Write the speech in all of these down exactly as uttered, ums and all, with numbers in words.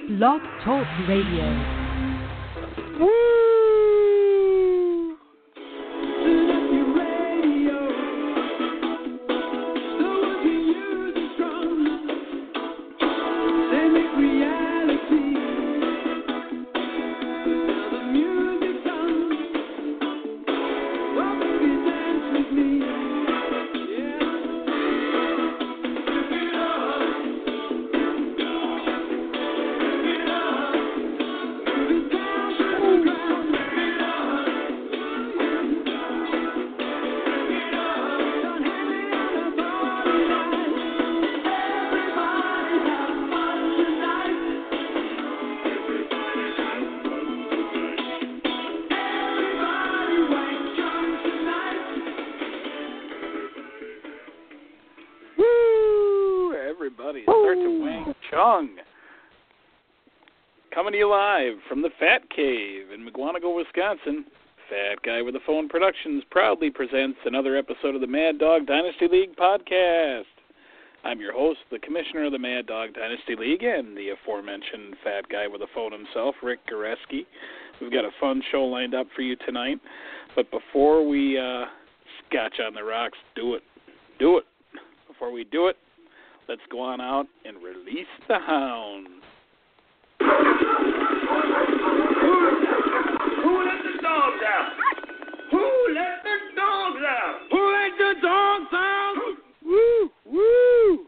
Blog Talk Radio. Woo! Coming to you live from the Fat Cave in McGuanago, Wisconsin. Fat Guy with a Phone Productions proudly presents another episode of the Mad Dog Dynasty League podcast. I'm your host, the commissioner of the Mad Dog Dynasty League, and the aforementioned Fat Guy with a Phone himself, Rick Goreski. We've got a fun show lined up for you tonight, but before we uh, scotch on the rocks, do it, do it. Before we do it, let's go on out and release the hound. Who let the dogs out? Who let the dogs out? Who let the dogs out? Woo, woo.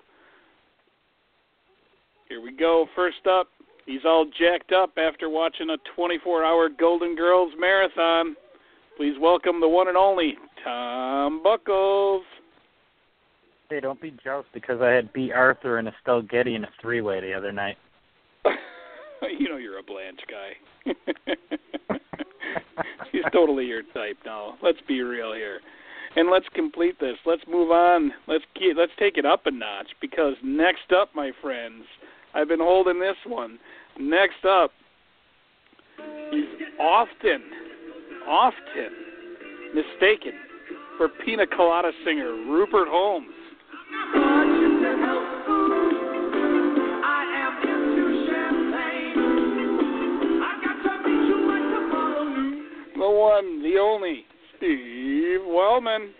Here we go. First up, he's all jacked up after watching a twenty-four hour Golden Girls marathon. Please welcome the one and only Tom Buckles. Hey, don't be jealous because I had B. Arthur and Estelle Getty in a three-way the other night. You know you're a Blanche guy. She's totally your type now. Let's be real here. And let's complete this. Let's move on. Let's get, let's take it up a notch because next up, my friends, I've been holding this one. Next up, he's often, often mistaken for Pina Colada singer Rupert Holmes. The one, the only, Steve Wellman.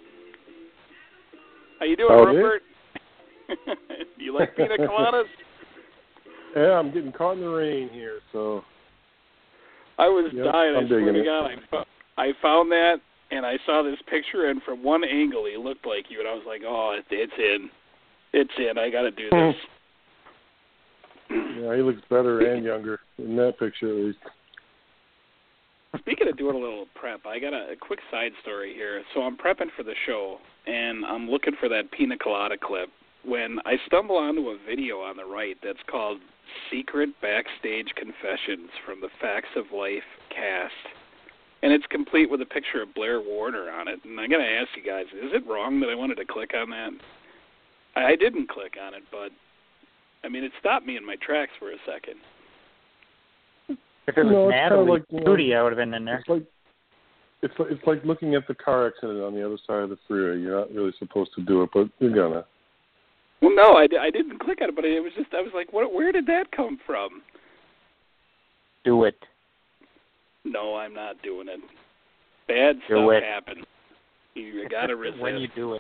How you doing, How Rupert? You like pina coladas? Yeah, I'm getting caught in the rain here, so. I was yep, dying. I I'm swear to it. God, I, I found that, and I saw this picture, and from one angle, he looked like you, and I was like, oh, it, it's in. It's in. I got to do this. Yeah, he looks better and younger in that picture, at least. Speaking of doing a little prep, I got a, a quick side story here. So I'm prepping for the show, and I'm looking for that pina colada clip when I stumble onto a video on the right that's called Secret Backstage Confessions from the Facts of Life cast. And it's complete with a picture of Blair Warner on it. And I got to ask you guys, is it wrong that I wanted to click on that? I, I didn't click on it, but, I mean, it stopped me in my tracks for a second. If it was no, Natalie like, you know, Judy, I would have been in there. It's like, it's, like, it's like looking at the car accident on the other side of the freeway. You're not really supposed to do it, but you're gonna. Well, no, I, I didn't click on it, but it was just, I was like, what, where did that come from? Do it. No, I'm not doing it. Bad do stuff it. happens. You, you got to resist. When you do it.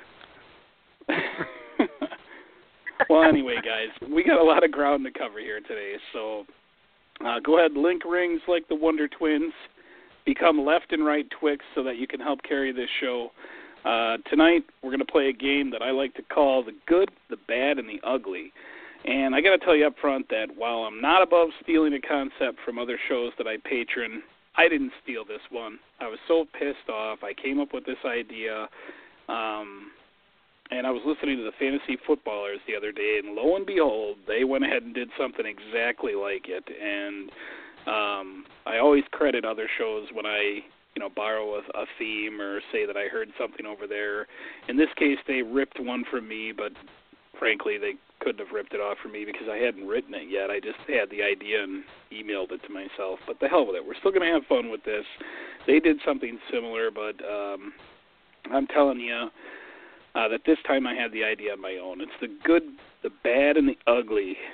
Well, anyway, guys, we got a lot of ground to cover here today, so uh, go ahead, link rings like the Wonder Twins, become left and right Twix so that you can help carry this show. Uh, tonight, we're going to play a game that I like to call the good, the bad, and the ugly. And I got to tell you up front that while I'm not above stealing a concept from other shows that I patron, I didn't steal this one. I was so pissed off. I came up with this idea, um, and I was listening to the Fantasy Footballers the other day, and lo and behold, they went ahead and did something exactly like it. And um, I always credit other shows when I, you know, borrow a, a theme or say that I heard something over there. In this case, they ripped one from me, but frankly, they couldn't have ripped it off from me because I hadn't written it yet. I just had the idea and emailed it to myself. But the hell with it. We're still going to have fun with this. They did something similar, but um, I'm telling you uh, that this time I had the idea on my own. It's the good, the bad, and the ugly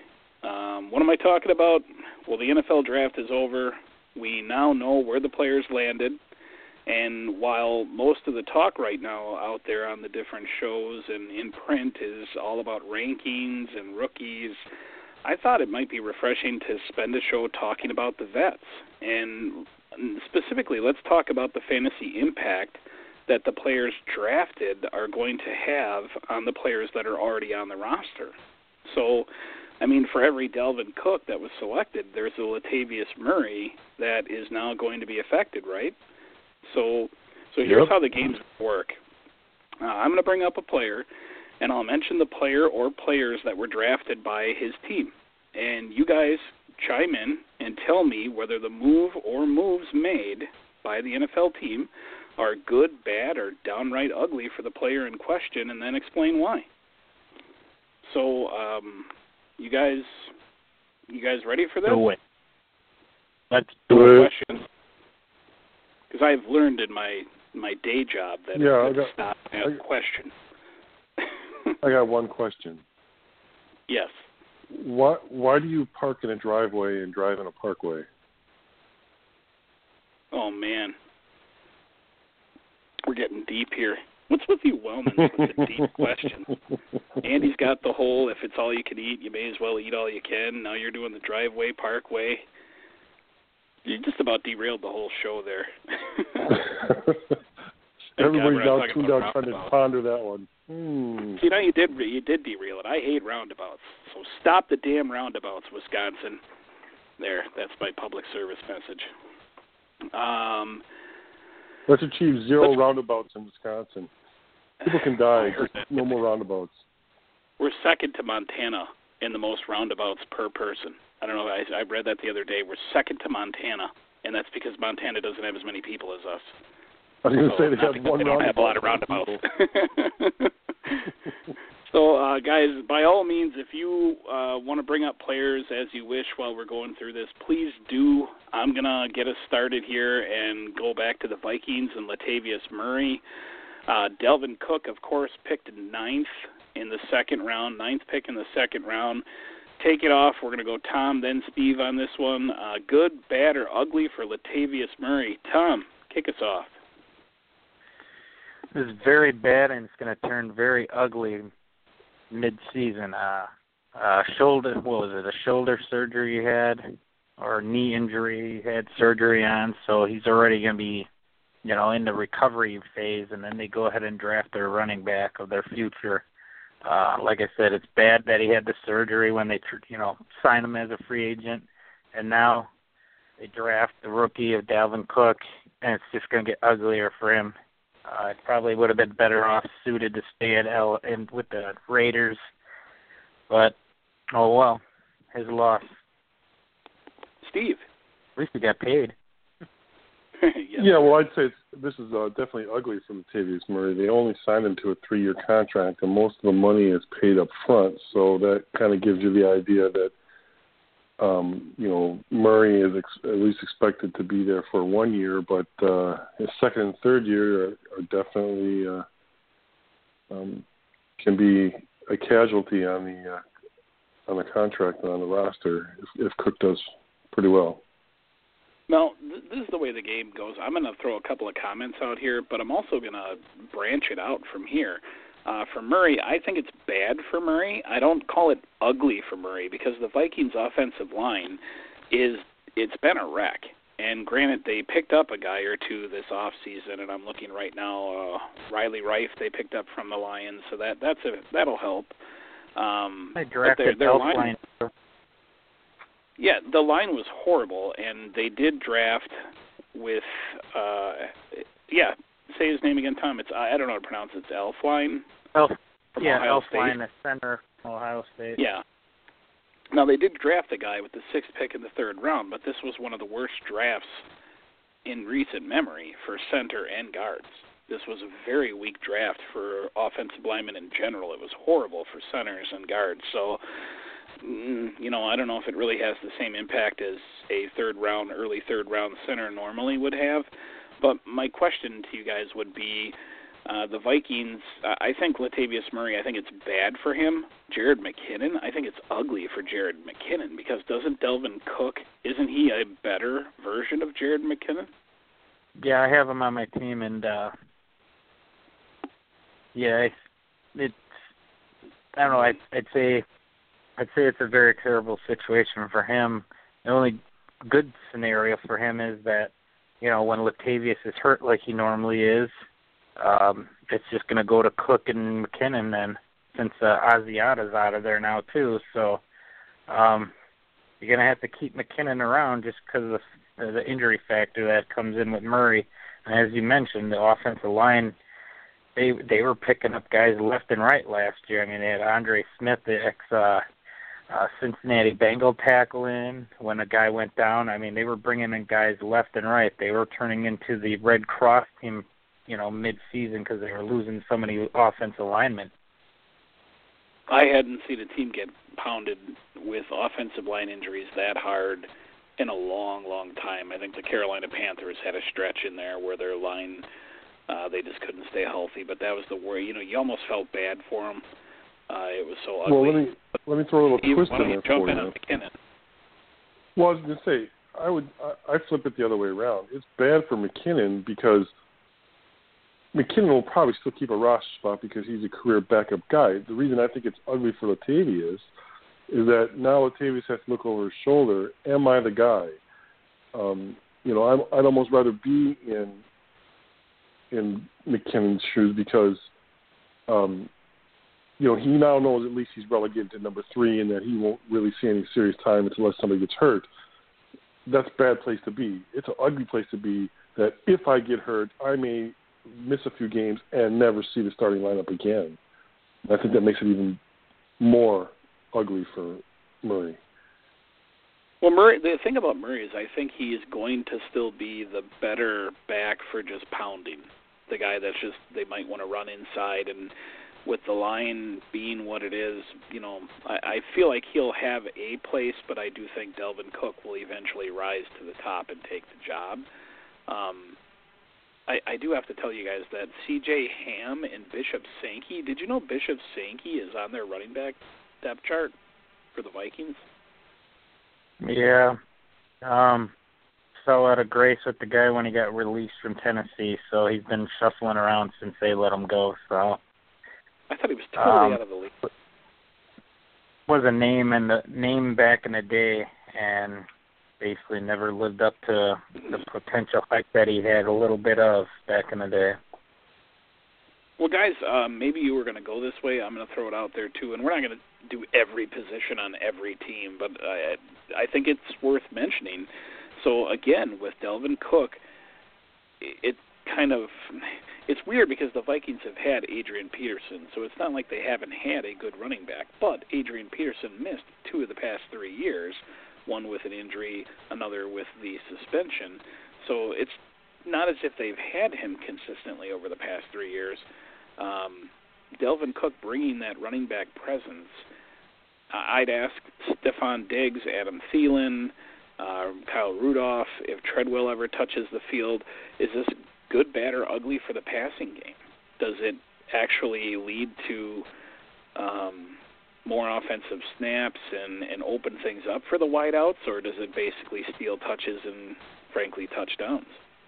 Um, what am I talking about? Well, the N F L draft is over. We now know where the players landed. And while most of the talk right now out there on the different shows and in print is all about rankings and rookies, I thought it might be refreshing to spend a show talking about the vets. And specifically, let's talk about the fantasy impact that the players drafted are going to have on the players that are already on the roster. So, I mean, for every Dalvin Cook that was selected, there's a Latavius Murray that is now going to be affected, right? So so here's Yep. how the games work. Uh, I'm going to bring up a player, and I'll mention the player or players that were drafted by his team. And you guys chime in and tell me whether the move or moves made by the N F L team are good, bad, or downright ugly for the player in question, and then explain why. So, um, you guys, you guys ready for this? Do it. Let's do it. Questions? Because I've learned in my, my day job that Yeah, it's I good to got- stop and ask I- questions. I got one question. Yes. Why why do you park in a driveway and drive in a parkway? Oh, man. We're getting deep here. What's with you Wellmans with the deep questions? Andy's got the whole, if it's all you can eat, you may as well eat all you can. Now you're doing the driveway, parkway. You just about derailed the whole show there. Everybody's God, we're now not talking tuned about out trying to roundabouts. ponder that one. Hmm. See, now you did you did derail it. I hate roundabouts. So stop the damn roundabouts, Wisconsin. There, that's my public service message. Um, Let's achieve 0 Let's- roundabouts in Wisconsin. People can die. I heard Just that. no more roundabouts. We're second to Montana in the most roundabouts per person. I don't know. I, I read that the other day. We're second to Montana, and that's because Montana doesn't have as many people as us. I was going to So, say they not have because one they don't have a lot roundabout. of roundabouts. So, uh, guys, by all means, if you uh, want to bring up players as you wish while we're going through this, please do. I'm going to get us started here and go back to the Vikings and Latavius Murray. Uh, Dalvin Cook, of course, picked ninth in the second round, ninth pick in the second round. Take it off. We're going to go Tom, then Steve on this one. Uh, good, bad, or ugly for Latavius Murray. Tom, kick us off. This is very bad, and it's going to turn very ugly mid-season. Uh, uh, shoulder, what was it, a shoulder surgery he had, or knee injury he had surgery on, so he's already going to be, you know, in the recovery phase, and then they go ahead and draft their running back of their future. Uh, like I said, it's bad that he had the surgery when they, you know, signed him as a free agent, and now they draft the rookie of Dalvin Cook, and it's just going to get uglier for him. Uh, it probably would have been better off suited to stay at L and with the Raiders, but oh well, his loss. Steve. At least he got paid. Yes. Yeah, well, I'd say it's, this is uh, definitely ugly for Latavius Murray. They only signed him to a three-year contract, and most of the money is paid up front, so that kind of gives you the idea that, um, you know, Murray is ex- at least expected to be there for one year, but uh, his second and third year are, are definitely uh, um, can be a casualty on the uh, on the contract and on the roster if, if Cook does pretty well. Now, th- this is the way the game goes. I'm going to throw a couple of comments out here, but I'm also going to branch it out from here. Uh, for Murray, I think it's bad for Murray. I don't call it ugly for Murray because the Vikings' offensive line is it's been a wreck. And granted, they picked up a guy or two this offseason, and I'm looking right now, uh, Riley Reif they picked up from the Lions, so that that's a, that'll help. Um, They but drafted their, their line, Elflein. yeah, the line was horrible, and they did draft with, uh, yeah, say his name again, Tom. It's I don't know how to pronounce it. It's Elflein. Elf, from yeah, Ohio Elflein, State. the center from Ohio State. Yeah. Now, they did draft the guy with the sixth pick in the third round, but this was one of the worst drafts in recent memory for center and guards. This was a very weak draft for offensive linemen in general. It was horrible for centers and guards. So, mm, you know, I don't know if it really has the same impact as a third round, early third round center normally would have. But my question to you guys would be, Uh, the Vikings, I think Latavius Murray, I think it's bad for him. Jared McKinnon, I think it's ugly for Jared McKinnon because doesn't Delvin Cook, isn't he a better version of Jared McKinnon? Yeah, I have him on my team, and uh, yeah, it's, it's I don't know. I'd, I'd say I'd say it's a very terrible situation for him. The only good scenario for him is that, you know, when Latavius is hurt like he normally is, um, it's just going to go to Cook and McKinnon then, since uh, Asiata's out of there now too. So um, you're going to have to keep McKinnon around just because of the, the injury factor that comes in with Murray. And as you mentioned, the offensive line, they they were picking up guys left and right last year. I mean, they had Andre Smith, the ex uh, uh, Cincinnati Bengal tackle in when a guy went down. I mean, they were bringing in guys left and right. They were turning into the Red Cross team, you know, mid-season because they were losing so many offensive linemen. I hadn't seen a team get pounded with offensive line injuries that hard in a long, long time. I think the Carolina Panthers had a stretch in there where their line, uh, they just couldn't stay healthy. But that was the worry. You know, you almost felt bad for them. Uh, it was so ugly. Well, let me let me throw a little Steve, twist why in don't there you jump for in you. on McKinnon? Well, I was going to say, I would I, I flip it the other way around. It's bad for McKinnon because McKinnon will probably still keep a roster spot because he's a career backup guy. The reason I think it's ugly for Latavius is that now Latavius has to look over his shoulder. Am I the guy? Um, you know, I'm, I'd almost rather be in in McKinnon's shoes because, um, you know, he now knows at least he's relegated to number three and that he won't really see any serious time unless somebody gets hurt. That's a bad place to be. It's an ugly place to be that if I get hurt, I may miss a few games and never see the starting lineup again. I think that makes it even more ugly for Murray. Well, Murray, the thing about Murray is I think he is going to still be the better back for just pounding. The guy that's just, they might want to run inside, and with the line being what it is, you know, I, I feel like he'll have a place, but I do think Delvin Cook will eventually rise to the top and take the job. Um, I, I do have to tell you guys that C J Ham and Bishop Sankey, did you know Bishop Sankey is on their running back depth chart for the Vikings? Yeah. Um, fell out of grace with the guy when he got released from Tennessee, so he's been shuffling around since they let him go. So I thought he was totally um, out of the league. Was a name in the name back in the day, and basically never lived up to the potential hype that he had a little bit of back in the day. Well, guys, um, maybe you were going to go this way. I'm going to throw it out there, too. And we're not going to do every position on every team, but I, I think it's worth mentioning. So, again, with Delvin Cook, it kind of – it's weird because the Vikings have had Adrian Peterson, so it's not like they haven't had a good running back. But Adrian Peterson missed two of the past three years, one with an injury, another with the suspension. So it's not as if they've had him consistently over the past three years. Um, Delvin Cook bringing that running back presence, I'd ask Stephon Diggs, Adam Thielen, uh, Kyle Rudolph, if Treadwell ever touches the field, is this good, bad, or ugly for the passing game? Does it actually lead to um, more offensive snaps and, and open things up for the wideouts, or does it basically steal touches and, frankly, touchdowns?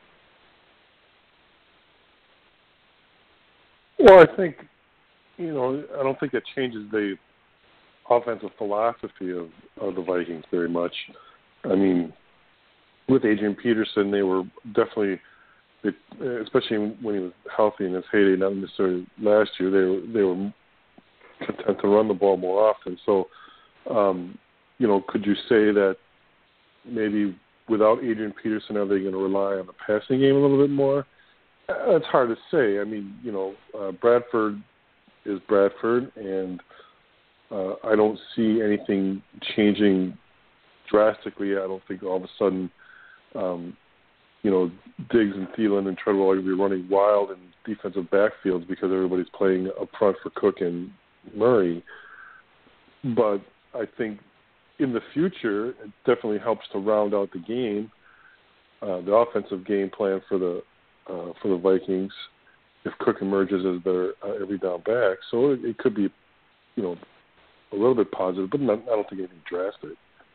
Well, I think, you know, I don't think that changes the offensive philosophy of, of the Vikings very much. I mean, with Adrian Peterson, they were definitely, especially when he was healthy in his heyday, not necessarily last year, they were, they were content to run the ball more often. So, um, you know, could you say that maybe without Adrian Peterson, are they going to rely on the passing game a little bit more? That's hard to say. I mean, you know, uh, Bradford is Bradford, and uh, I don't see anything changing drastically. I don't think all of a sudden, um, you know, Diggs and Thielen and Treadwell are going to be running wild in defensive backfields because everybody's playing up front for Cook and Murray. But I think in the future, it definitely helps to round out the game, uh, the offensive game plan for the Uh, for the Vikings, if Cook emerges as their uh, every down back. So it, it could be, you know, a little bit positive, but not, I don't think anything drastic.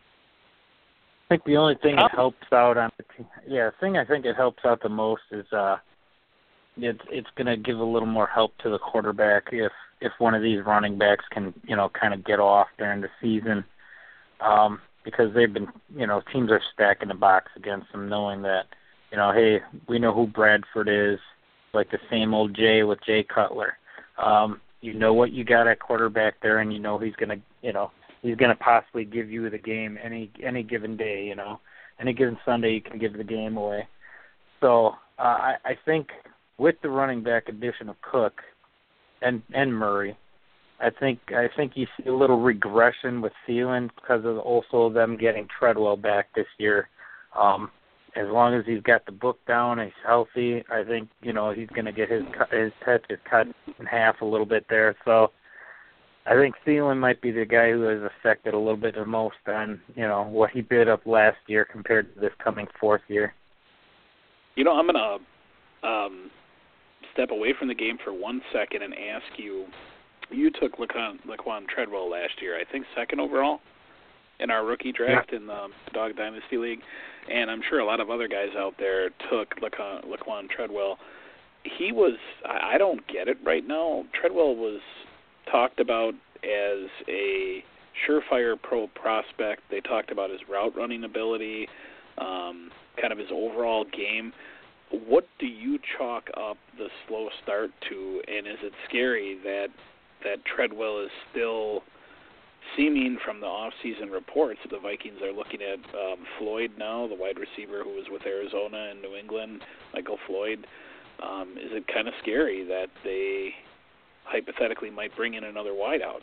I think the only thing that helps out on the team, yeah, the thing I think it helps out the most is uh, it's it's going to give a little more help to the quarterback if if one of these running backs can, you know, kind of get off during the season, um, because they've been, you know, teams are stacking the box against them, knowing that, you know, hey, we know who Bradford is, like the same old Jay with Jay Cutler. Um, you know what you got at quarterback there, and you know he's going to, you know, he's going to possibly give you the game any any given day, you know. Any given Sunday you can give the game away. So uh, I, I think with the running back addition of Cook and and Murray, I think I think you see a little regression with Thielen because of also them getting Treadwell back this year. Um, as long as he's got the book down and he's healthy, I think, you know, he's going to get his his touches cut in half a little bit there. So I think Thielen might be the guy who has affected a little bit the most on, you know, what he bid up last year compared to this coming fourth year. You know, I'm going to um, step away from the game for one second and ask you, you took Laquan, Laquan Treadwell last year, I think second overall in our rookie draft yeah. in the Dog Dynasty League, and I'm sure a lot of other guys out there took Laquan, Laquan Treadwell. He was, I don't get it right now, Treadwell was talked about as a surefire pro prospect. They talked about his route running ability, um, kind of his overall game. What do you chalk up the slow start to, and is it scary that that Treadwell is still seeming from the off-season reports that the Vikings are looking at um, Floyd now, the wide receiver who was with Arizona and New England, Michael Floyd. Um, is it kind of scary that they hypothetically might bring in another wideout?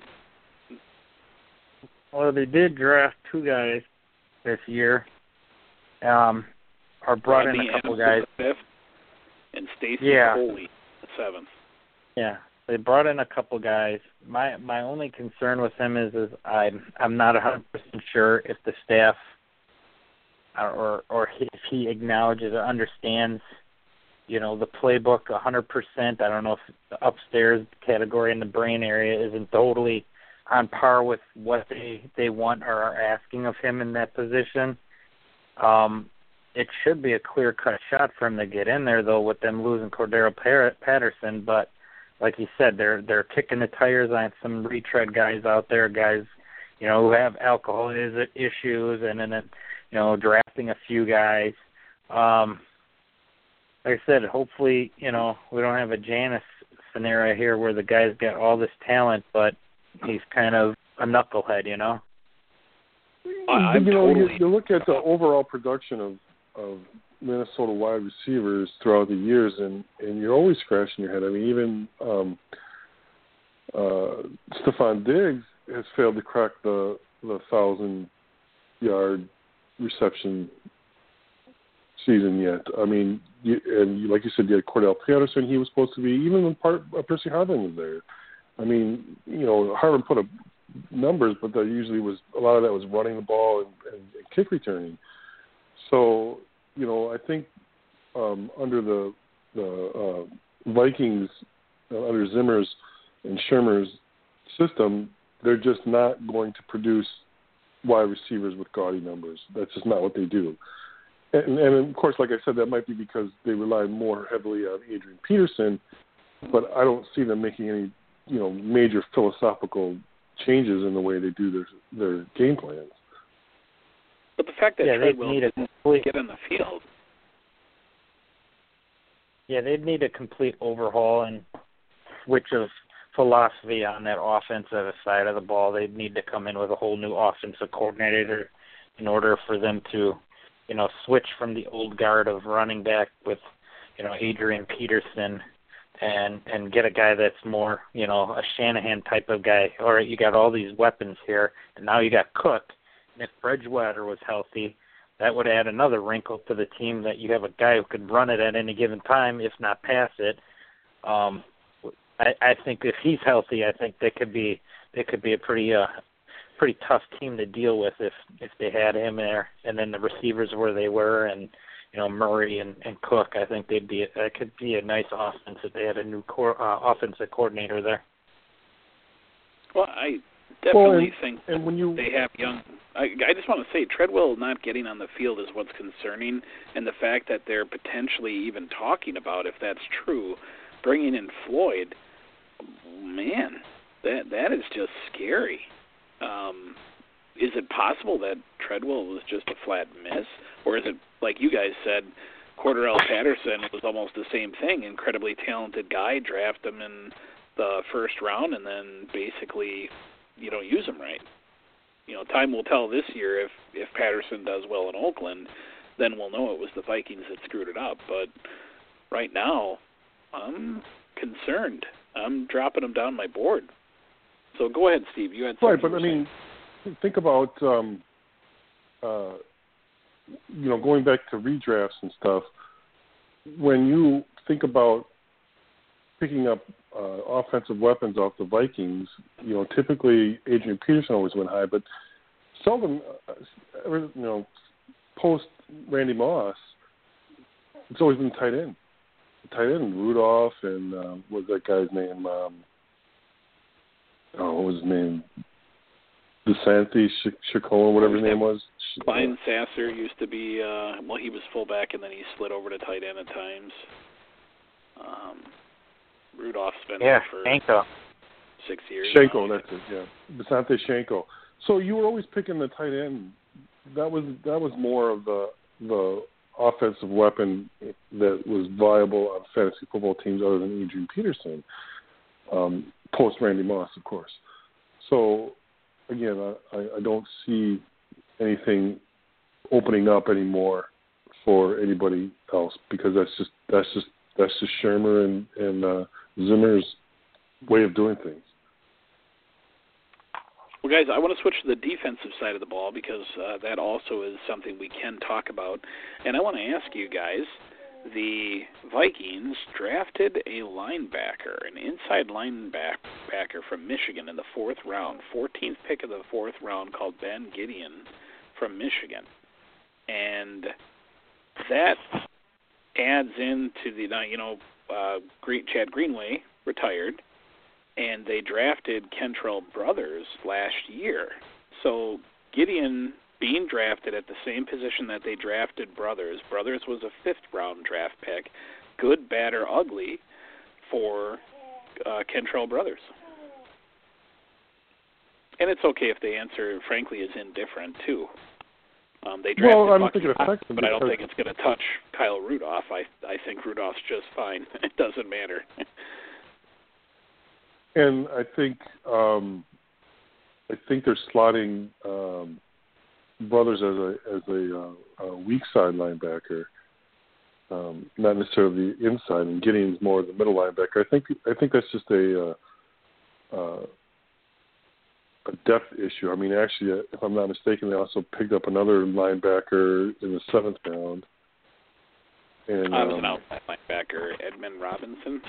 Well, they did draft two guys this year, um, or brought Rodney in a couple Adams guys. The fifth, and Stacy yeah. Coley the seventh. Yeah, they brought in a couple guys. My my only concern with him is is I'm I'm not one hundred percent sure if the staff or or if he acknowledges or understands, you know, the playbook one hundred percent. I don't know if the upstairs category in the brain area isn't totally on par with what they, they want or are asking of him in that position. Um, it should be a clear-cut shot for him to get in there, though, with them losing Cordero Patterson. But like you said, they're they're kicking the tires on some retread guys out there, guys, you know, who have alcohol issues, and then, you know, drafting a few guys. Um, Like I said, hopefully, you know, we don't have a Janis scenario here where the guy's got all this talent, but he's kind of a knucklehead, you know? I'm you know, totally... you, you look at the overall production of, of Minnesota wide receivers throughout the years, and, and you're always scratching your head. I mean, even um, uh, Stephon Diggs has failed to crack the the thousand-yard reception season yet. I mean, you, and you, like you said, you had Cordell Patterson. He was supposed to be, even when part, uh, Percy Harvin was there. I mean, you know, Harvin put up numbers, but that usually was, a lot of that was running the ball and, and, and kick returning. So, you know, I think um, under the, the uh, Vikings, uh, under Zimmer's and Shermer's system, they're just not going to produce wide receivers with gaudy numbers. That's just not what they do. And, and, of course, like I said, that might be because they rely more heavily on Adrian Peterson, but I don't see them making any, you know, major philosophical changes in the way they do their their game plans. But the fact that yeah, Treadwell need a didn't complete, get on the field. Yeah, they'd need a complete overhaul and switch of philosophy on that offensive side of the ball. They'd need to come in with a whole new offensive coordinator in order for them to, you know, switch from the old guard of running back with, you know, Adrian Peterson and and get a guy that's more, you know, a Shanahan type of guy. All right, you got all these weapons here, and now you got Cook. And if Bridgewater was healthy, that would add another wrinkle to the team that you have a guy who could run it at any given time, if not pass it. Um, I, I think if he's healthy, I think they could be they could be a pretty uh, pretty tough team to deal with if if they had him there, and then the receivers where they were, and you know, Murray and, and Cook. I think they'd be that could be a nice offense if they had a new core, uh, offensive coordinator there. Well, I definitely well, and, think and when you, they have young. I, I just want to say Treadwell not getting on the field is what's concerning, and the fact that they're potentially even talking about, if that's true, bringing in Floyd. Man, that that is just scary. Um, is it possible that Treadwell was just a flat miss? Or is it, like you guys said, Cordarrelle Patterson was almost the same thing, incredibly talented guy, draft him in the first round, and then basically you don't use him right. You know, time will tell this year if, if Patterson does well in Oakland, then we'll know it was the Vikings that screwed it up. But right now, I'm concerned. I'm dropping him down my board. So go ahead, Steve. You had something. Right, but I mean, think about, um, uh, you know, going back to redrafts and stuff. When you think about picking up uh, offensive weapons off the Vikings, you know, typically Adrian Peterson always went high, but seldom, uh, you know, post Randy Moss, it's always been tight end. Tight end, Rudolph, and uh, what was that guy's name? Um, oh, what was his name? DeSantis, Chacon, whatever his name was. Klein Sasser used to be, uh, well, he was fullback, and then he slid over to tight end at times. Um, Rudolph's been yeah, there for Shanko. six years. Shanko, now. that's it, yeah. DeSantis Shanko. So you were always picking the tight end. That was that was more of the the offensive weapon that was viable on fantasy football teams other than Adrian Peterson, um, post Randy Moss, of course. So, again, I, I don't see anything opening up anymore for anybody else because that's just that's just that's just Shermer and, and uh, Zimmer's way of doing things. Well, guys, I want to switch to the defensive side of the ball because uh, that also is something we can talk about. And I want to ask you guys, the Vikings drafted a linebacker, an inside linebacker from Michigan in the fourth round, fourteenth pick of the fourth round, called Ben Gideon from Michigan. And that adds into the, you know, uh, Chad Greenway retired, and they drafted Kentrell Brothers last year. So Gideon being drafted at the same position that they drafted Brothers. Brothers was a fifth-round draft pick. Good, bad, or ugly for uh, Kentrell Brothers. And it's okay if the answer, frankly, is indifferent, too. Um, they drafted well, I don't Bucky, think it affects them, but I don't think it's going to touch Kyle Rudolph. I I think Rudolph's just fine. It doesn't matter. And I think um, I think they're slotting um, Brothers as a as a, uh, a weak side linebacker, um, not necessarily the inside, and Gideon's more the middle linebacker. I think I think that's just a uh, uh, a depth issue. I mean, actually, if I'm not mistaken, they also picked up another linebacker in the seventh round. And I was um, an outside linebacker, Edmund Robinson.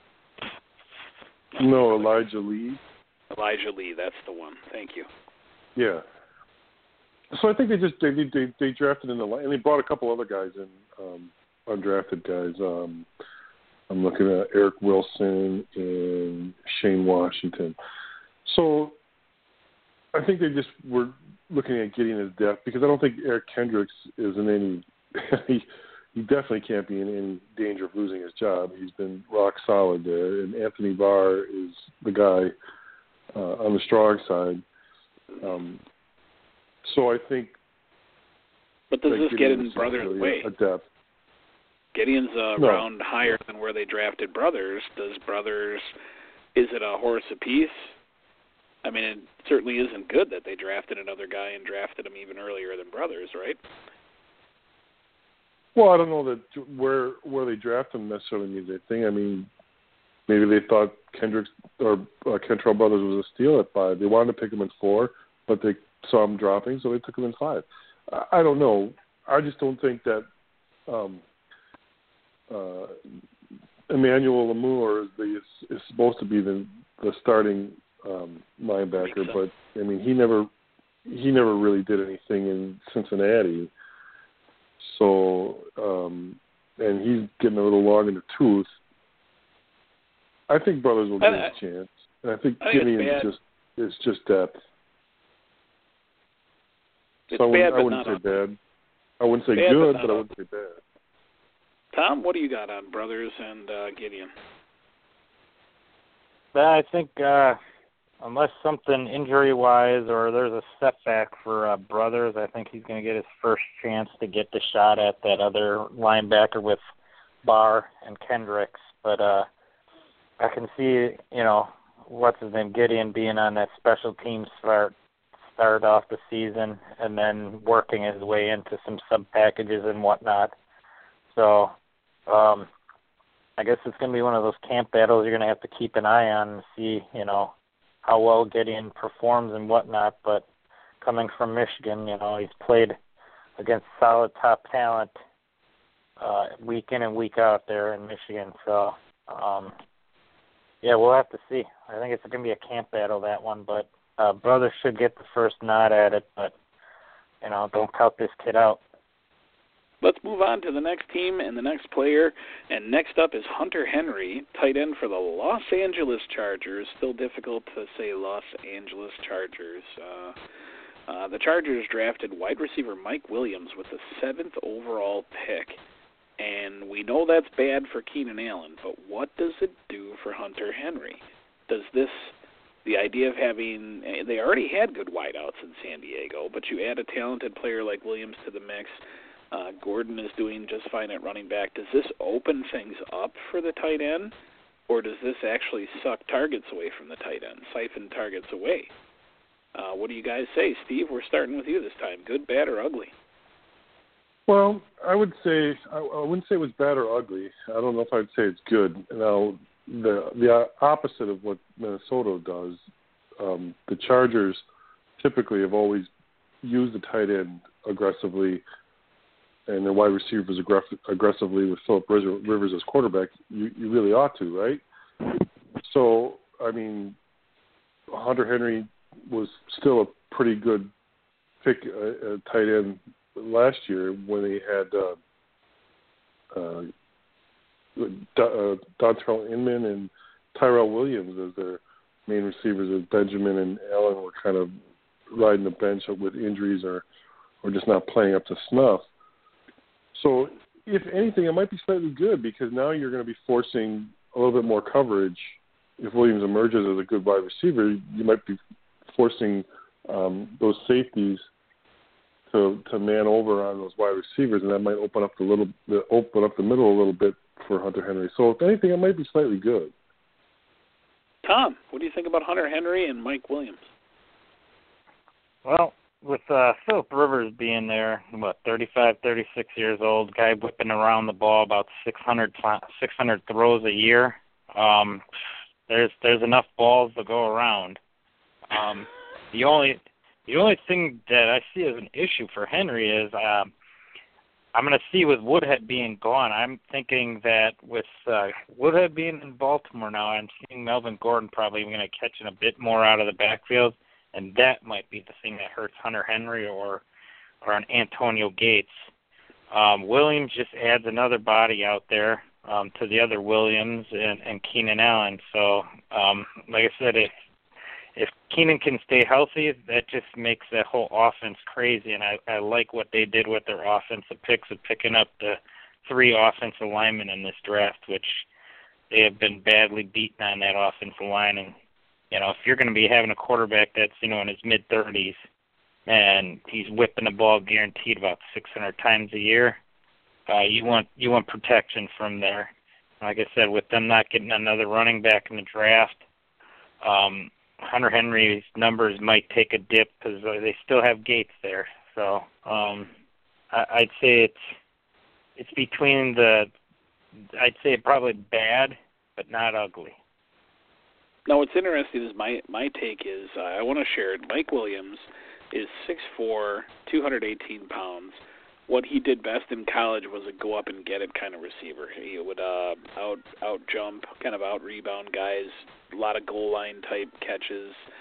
No, Elijah Lee. Elijah Lee, that's the one. Thank you. Yeah. So I think they just they they, they drafted in the line, and they brought a couple other guys in, um, undrafted guys. Um, I'm looking at Eric Wilson and Shane Washington. So I think they just were looking at getting his depth because I don't think Eric Kendricks is in any. he, he definitely can't be in any danger of losing his job. He's been rock solid there, and Anthony Barr is the guy uh, on the strong side. Um, so I think. But does this get in Brothers' really way? A depth. Gideon's a no. round higher than where they drafted Brothers. Does Brothers? Is it a horse apiece? I mean, it certainly isn't good that they drafted another guy and drafted him even earlier than Brothers, right? Well, I don't know that where where they draft him necessarily means anything. I mean, maybe they thought Kendricks or uh, Kentrell Brothers was a steal at five. They wanted to pick him at four, but they saw him dropping, so they took him in five. I, I don't know. I just don't think that um, uh, Emmanuel Lamour is, the, is, is supposed to be the the starting um, linebacker, but I mean he never he never really did anything in Cincinnati. So, um, and he's getting a little long in the tooth. I think Brothers will get I, a chance. And I think I think Gideon is just is just depth. It's so I wouldn't, bad, I wouldn't but say bad. I wouldn't say bad, good, but, but I wouldn't say bad. Tom, what do you got on Brothers and uh, Gideon? I think uh, unless something injury-wise or there's a setback for uh, Brothers, I think he's going to get his first chance to get the shot at that other linebacker with Barr and Kendricks. But uh, I can see, you know, what's his name, Gideon being on that special team start, start off the season and then working his way into some sub-packages and whatnot. So um, I guess it's going to be one of those camp battles you're going to have to keep an eye on and see, you know, how well Gideon performs and whatnot. But coming from Michigan, you know, he's played against solid top talent uh, week in and week out there in Michigan. So, um, yeah, we'll have to see. I think it's going to be a camp battle, that one. But uh, Brothers should get the first nod at it. But, you know, don't count this kid out. Let's move on to the next team and the next player. And next up is Hunter Henry, tight end for the Los Angeles Chargers. Still difficult to say Los Angeles Chargers. Uh, uh, the Chargers drafted wide receiver Mike Williams with the seventh overall pick. And we know that's bad for Keenan Allen, but what does it do for Hunter Henry? Does this, the idea of having, they already had good wideouts in San Diego, but you add a talented player like Williams to the mix. Uh, Gordon is doing just fine at running back. Does this open things up for the tight end, or does this actually suck targets away from the tight end, siphon targets away? Uh, what do you guys say? Steve, we're starting with you this time. Good, bad, or ugly? Well, I would say I, I wouldn't say it was bad or ugly. I don't know if I'd say it's good. Now, the the opposite of what Minnesota does, um, the Chargers typically have always used the tight end aggressively, and their wide receivers aggressive, aggressively with Philip Rivers as quarterback. You you really ought to, right? So, I mean, Hunter Henry was still a pretty good pick, uh, uh, tight end last year when he had uh, uh, uh, Dontrell Inman and Tyrell Williams as their main receivers, as Benjamin and Allen were kind of riding the bench with injuries or, or just not playing up to snuff. So, if anything, it might be slightly good because now you're going to be forcing a little bit more coverage. If Williams emerges as a good wide receiver, you might be forcing um, those safeties to to man over on those wide receivers, and that might open up the little the, open up the middle a little bit for Hunter Henry. So, if anything, it might be slightly good. Tom, what do you think about Hunter Henry and Mike Williams? Well, with uh, Philip Rivers being there, what, thirty-five, thirty-six years old, guy whipping around the ball about six hundred, six hundred throws a year, um, there's there's enough balls to go around. Um, the only the only thing that I see as an issue for Henry is um, I'm going to see with Woodhead being gone. I'm thinking that with uh, Woodhead being in Baltimore now, I'm seeing Melvin Gordon probably going to catch a bit more out of the backfield. And that might be the thing that hurts Hunter Henry or or an Antonio Gates. Um, Williams just adds another body out there um, to the other Williams and, and Keenan Allen. So, um, like I said, if, if Keenan can stay healthy, that just makes that whole offense crazy. And I, I like what they did with their offensive picks of picking up the three offensive linemen in this draft, which they have been badly beaten on that offensive line. And you know, if you're going to be having a quarterback that's, you know, in his mid-thirties and he's whipping the ball guaranteed about six hundred times a year, uh, you want you want protection from there. Like I said, with them not getting another running back in the draft, um, Hunter Henry's numbers might take a dip because they still have Gates there. So um, I, I'd say it's it's between the, I'd say probably bad, but not ugly. Now, what's interesting is my my take is uh, I want to share it. Mike Williams is six foot four, two hundred eighteen pounds. What he did best in college was a go up and get it kind of receiver. He would uh, out out jump, kind of out rebound guys. A lot of goal line type catches.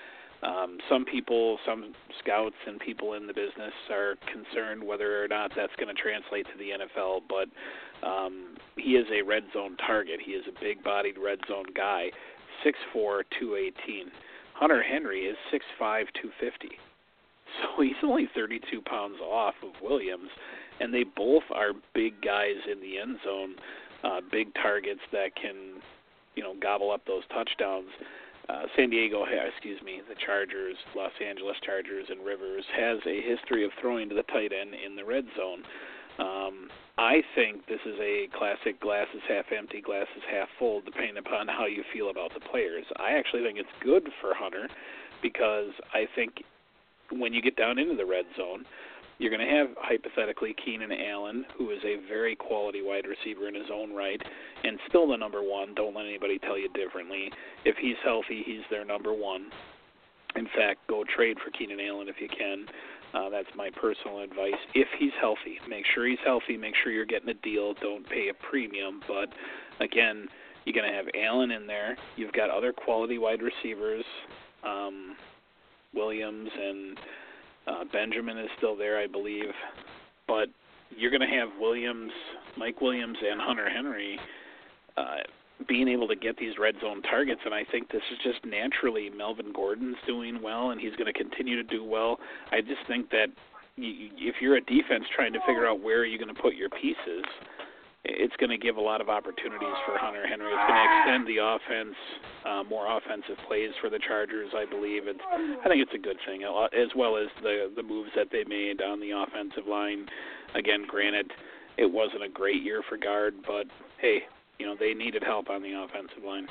Um, some people, some scouts and people in the business are concerned whether or not that's going to translate to the N F L, but um, he is a red zone target. He is a big-bodied red zone guy, six four, two eighteen. Hunter Henry is six five, two fifty. So he's only thirty-two pounds off of Williams, and they both are big guys in the end zone, uh, big targets that can, you know, gobble up those touchdowns. Uh, San Diego, excuse me, the Chargers, Los Angeles Chargers, and Rivers has a history of throwing to the tight end in the red zone. Um, I think this is a classic glass is half empty, glass is half full, depending upon how you feel about the players. I actually think it's good for Hunter because I think when you get down into the red zone, you're going to have, hypothetically, Keenan Allen, who is a very quality wide receiver in his own right, and still the number one. Don't let anybody tell you differently. If he's healthy, he's their number one. In fact, go trade for Keenan Allen if you can. Uh, that's my personal advice. If he's healthy, make sure he's healthy. Make sure you're getting a deal. Don't pay a premium. But, again, you're going to have Allen in there. You've got other quality wide receivers, um, Williams and Uh, Benjamin is still there, I believe, but you're going to have Williams, Mike Williams, and Hunter Henry uh, being able to get these red zone targets, and I think this is just naturally Melvin Gordon's doing well, and he's going to continue to do well. I just think that you, if you're a defense trying to figure out where you're going to put your pieces, it's going to give a lot of opportunities for Hunter Henry. It's going to extend the offense, uh, more offensive plays for the Chargers, I believe. It's, I think it's a good thing, as well as the, the moves that they made on the offensive line. Again, granted, it wasn't a great year for guard, but, hey, you know, they needed help on the offensive line.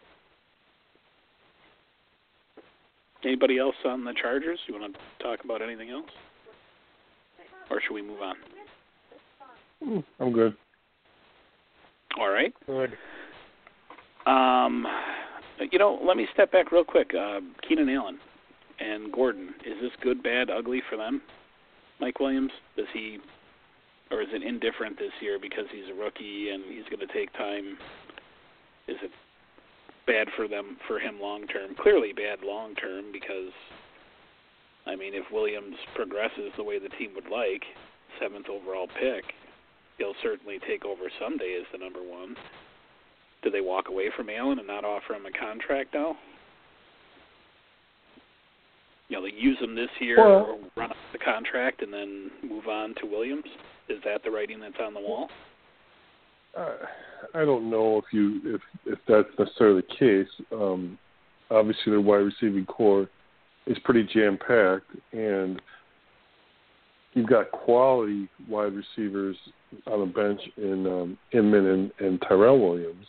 Anybody else on the Chargers? You want to talk about anything else? Or should we move on? I'm good. All right. Good. Um, you know, let me step back real quick. Uh, Keenan Allen and Gordon, is this good, bad, ugly for them? Mike Williams, does he, or is it indifferent this year because he's a rookie and he's going to take time? Is it bad for them, for him long term? Clearly bad long term because, I mean, if Williams progresses the way the team would like, seventh overall pick, he'll certainly take over someday as the number one. Do they walk away from Allen and not offer him a contract now? You know, they use him this year well, or run out the contract and then move on to Williams? Is that the writing that's on the wall? Uh, I don't know if you if if that's necessarily the case. Um, obviously, their wide receiving core is pretty jam-packed, and you've got quality wide receivers on the bench in um, Inman and, and Tyrell Williams.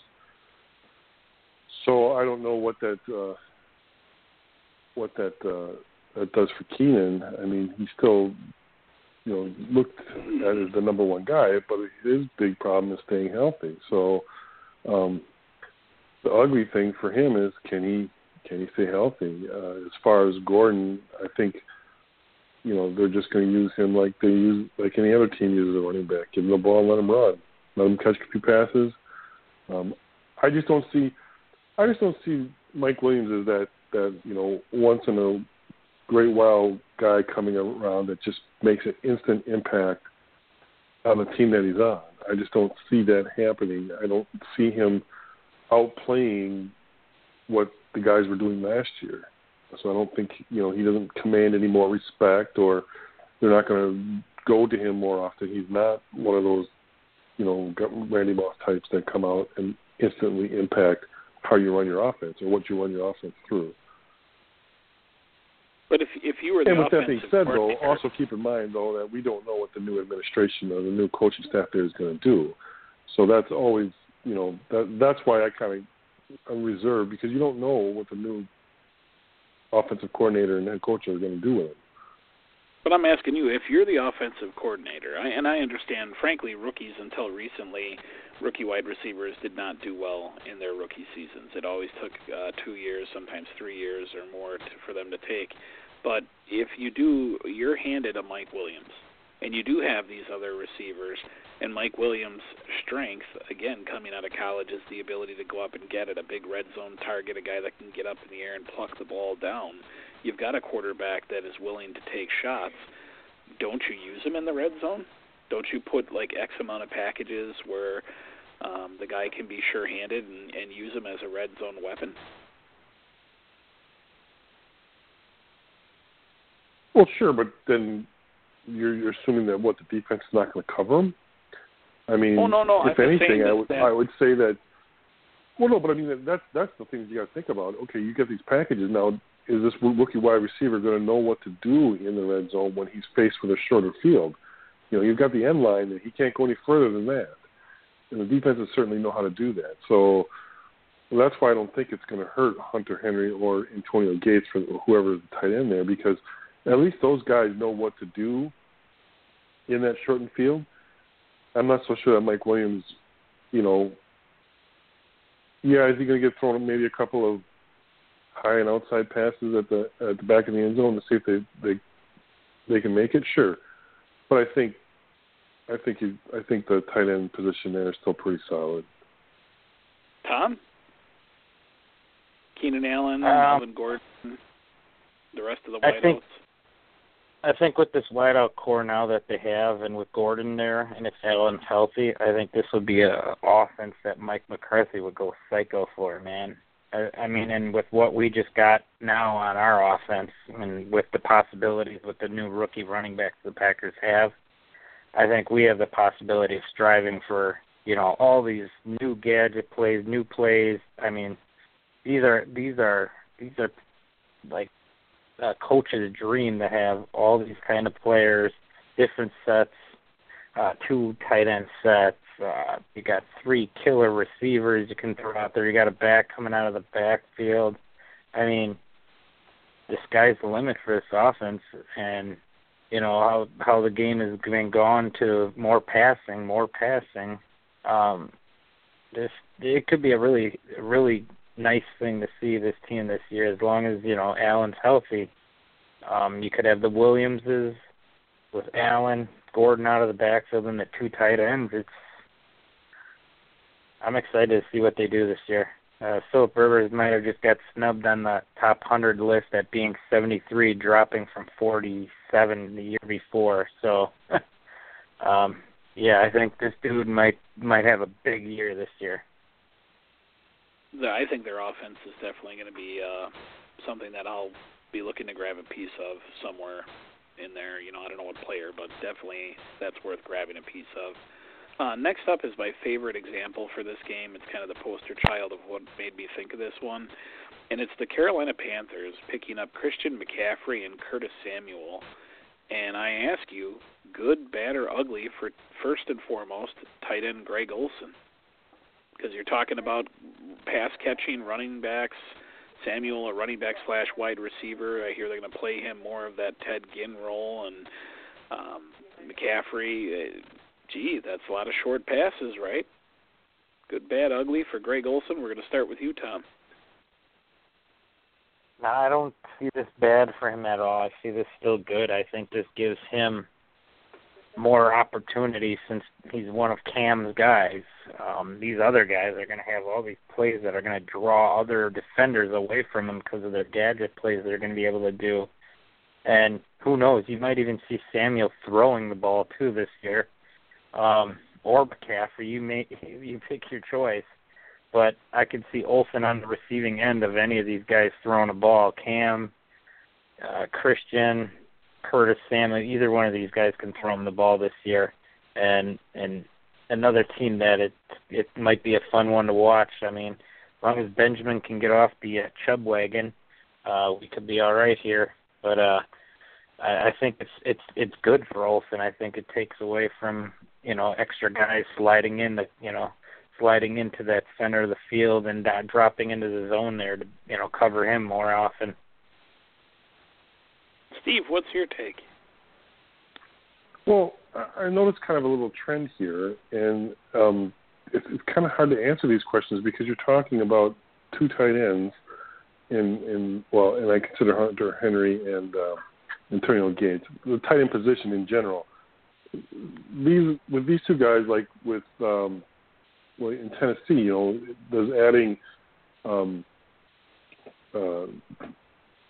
So I don't know what that uh, what that uh, that does for Keenan. I mean, he still, you know, looked at as the number one guy, but his big problem is staying healthy. So um, the ugly thing for him is can he can he stay healthy? Uh, as far as Gordon, I think, you know, they're just going to use him like they use like any other team uses a running back. Give him the ball and let him run. Let him catch a few passes. Um, I just don't see I just don't see Mike Williams as that, that, you know, once in a great while guy coming around that just makes an instant impact on the team that he's on. I just don't see that happening. I don't see him outplaying what the guys were doing last year. So I don't think, you know, he doesn't command any more respect, or they're not going to go to him more often. He's not one of those, you know, Randy Moss types that come out and instantly impact how you run your offense or what you run your offense through. But if if you were the and with that being said, though, coordinator, also keep in mind, though, that we don't know what the new administration or the new coaching staff there is going to do. So that's always, you know, that that's why I kind of reserve, because you don't know what the new offensive coordinator and head coach are going to do with him. But I'm asking you, if you're the offensive coordinator, I, and I understand, frankly, rookies until recently, rookie wide receivers did not do well in their rookie seasons. It always took uh, two years, sometimes three years or more to, for them to take. But if you do, you're handed a Mike Williams, and you do have these other receivers, and Mike Williams' strength, again, coming out of college, is the ability to go up and get it, a big red zone target, a guy that can get up in the air and pluck the ball down. you've got a quarterback that is willing to take shots, don't you use him in the red zone? Don't you put like X amount of packages where um, the guy can be sure-handed and, and use him as a red zone weapon? Well, sure, but then you're, you're assuming that what the defense is not going to cover him. I mean, oh, no, no, if I'm anything, I would that... I would say that. Well, no, but I mean that, that's that's the things you got to think about. Okay, you get these packages now. Is this rookie wide receiver going to know what to do in the red zone when he's faced with a shorter field? You know, you've got the end line, and he can't go any further than that. And the defenses certainly know how to do that. So well, that's why I don't think it's going to hurt Hunter Henry or Antonio Gates for whoever's the tight end there, because at least those guys know what to do in that shortened field. I'm not so sure that Mike Williams, you know, yeah, is he going to get thrown maybe a couple of high and outside passes at the at the back of the end zone to see if they they, they can make it? Sure, but I think I think he, I think the tight end position there is still pretty solid. Tom, Keenan Allen, um, Melvin Gordon, the rest of the wideouts. I think I think with this wideout core now that they have, and with Gordon there, and if Allen's healthy, I think this would be an offense that Mike McCarthy would go psycho for, man. I, I mean, and with what we just got now on our offense, and with the possibilities with the new rookie running backs the Packers have, I think we have the possibility of striving for, you know, all these new gadget plays, new plays. I mean, these are these are these are like a coach's dream to have all these kind of players, different sets, uh, two tight end sets. Uh, you got three killer receivers you can throw out there. You got a back coming out of the backfield. I mean, the sky's the limit for this offense, and you know how how the game has been gone to more passing, more passing. Um, this it could be a really really nice thing to see this team this year, as long as, you know, Allen's healthy. Um, you could have the Williamses with Allen, Gordon out of the backfield, and the two tight ends. It's I'm excited to see what they do this year. Uh, Philip Rivers might have just got snubbed on the top one hundred list at being seventy-three, dropping from forty-seven the year before. So, um, yeah, I think this dude might might have a big year this year. I think their offense is definitely going to be uh, something that I'll be looking to grab a piece of somewhere in there. You know, I don't know what player, but definitely that's worth grabbing a piece of. Uh, next up is my favorite example for this game. It's kind of the poster child of what made me think of this one. And it's the Carolina Panthers picking up Christian McCaffrey and Curtis Samuel. And I ask you, good, bad, or ugly for first and foremost, tight end Greg Olsen? Because you're talking about pass-catching running backs, Samuel, a running back slash wide receiver. I hear they're going to play him more of that Ted Ginn role. And um, McCaffrey, uh, gee, that's a lot of short passes, right? Good, bad, ugly for Greg Olsen. We're going to start with you, Tom. No, I don't see this bad for him at all. I see this still good. I think this gives him more opportunity since he's one of Cam's guys. Um, these other guys are going to have all these plays that are going to draw other defenders away from him because of their gadget plays they're going to be able to do. And who knows, you might even see Samuel throwing the ball too this year, um, or McCaffrey. You may you pick your choice. But I could see Olsen on the receiving end of any of these guys throwing a ball. Cam, uh, Christian, Curtis Samuel, either one of these guys can throw him the ball this year. And and another team that it it might be a fun one to watch. I mean, as long as Benjamin can get off the uh, Chubb wagon, uh, we could be all right here. But uh, I, I think it's it's it's good for Olsen. I think it takes away from, you know, extra guys sliding in the you know. sliding into that center of the field and uh, dropping into the zone there to, you know, cover him more often. Steve, what's your take? Well, I noticed kind of a little trend here, and um, it's, it's kind of hard to answer these questions because you're talking about two tight ends, in, in well, and I consider Hunter Henry and uh, Antonio Gates, the tight end position in general. These with these two guys, like with um, well, in Tennessee, you know, does adding um, uh,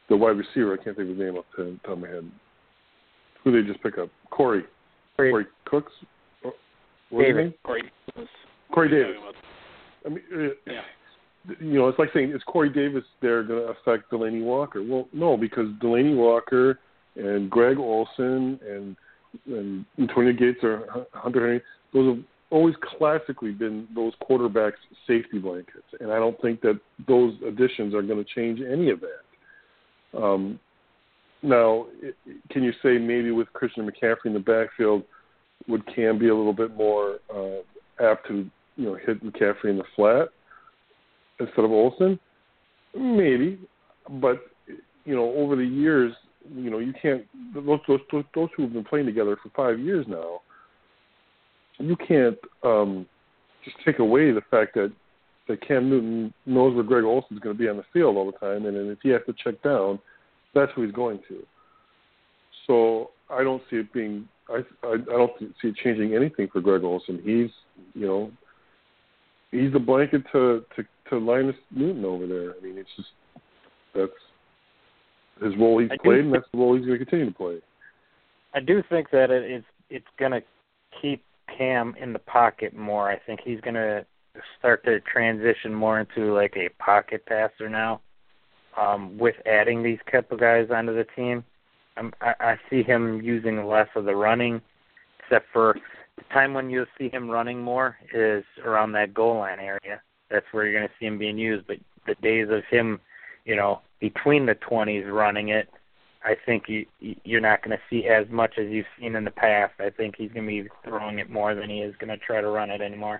the wide receiver. I can't think of his name off the top of my head. Who did they just pick up? Corey. Corey, Corey Cooks. What was his name? Corey. Corey Davis. I mean, uh, yeah. You know, it's like saying, is Corey Davis there going to affect Delaney Walker? Well, no, because Delaney Walker and Greg Olsen and and Antonio Gates or Hunter Henry, those have always classically been those quarterbacks' safety blankets, and I don't think that those additions are going to change any of that. Um, now, can you say maybe with Christian McCaffrey in the backfield, would Cam be a little bit more uh, apt to, you know, hit McCaffrey in the flat instead of Olsen? Maybe, but you know, over the years, you know, you can't. Those those those who have been playing together for five years now, you can't um, just take away the fact that that Cam Newton knows where Greg Olsen's going to be on the field all the time, and, and if he has to check down, that's who he's going to. So I don't see it being. I I, I don't see it changing anything for Greg Olsen. He's you know. He's the blanket to, to, to Linus Newton over there. I mean, it's just that's his role he's I played, and that's the role he's going to continue to play. I do think that it, it's it's going to keep Cam in the pocket more. I think he's going to start to transition more into like a pocket passer now. Um, with adding these couple guys onto the team, I'm, I, I see him using less of the running, except for the time when you'll see him running more is around that goal line area. That's where you're going to see him being used. But the days of him, you know, between the twenties running it, I think you, you're not going to see as much as you've seen in the past. I think he's going to be throwing it more than he is going to try to run it anymore.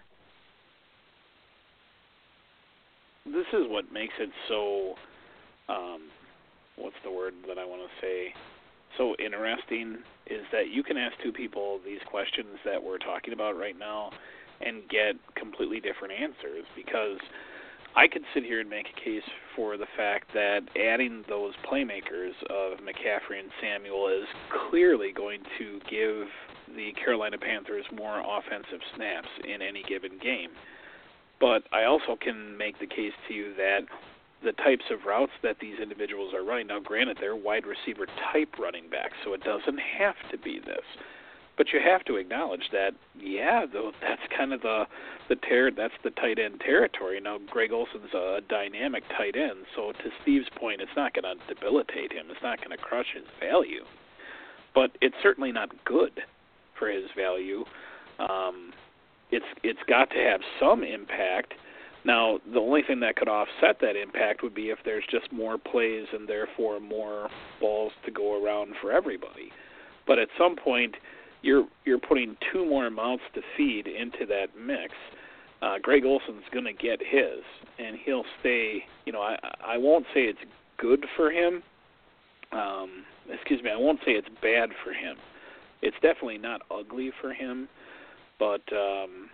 This is what makes it so, um, what's the word that I want to say, so interesting, is that you can ask two people these questions that we're talking about right now and get completely different answers, because I could sit here and make a case for the fact that adding those playmakers of McCaffrey and Samuel is clearly going to give the Carolina Panthers more offensive snaps in any given game. But I also can make the case to you that the types of routes that these individuals are running, now granted they're wide receiver type running backs, so it doesn't have to be this, but you have to acknowledge that, yeah, though that's kind of the the ter- that's the tight end territory. Now Greg Olsen's a dynamic tight end, so to Steve's point, it's not going to debilitate him, it's not going to crush his value, but it's certainly not good for his value. Um, it's it's got to have some impact. Now, the only thing that could offset that impact would be if there's just more plays and therefore more balls to go around for everybody. But at some point, you're you're putting two more mouths to feed into that mix. Uh, Greg Olsen's going to get his, and he'll stay. You know, I I won't say it's good for him. Um, excuse me, I won't say it's bad for him. It's definitely not ugly for him, but. Um,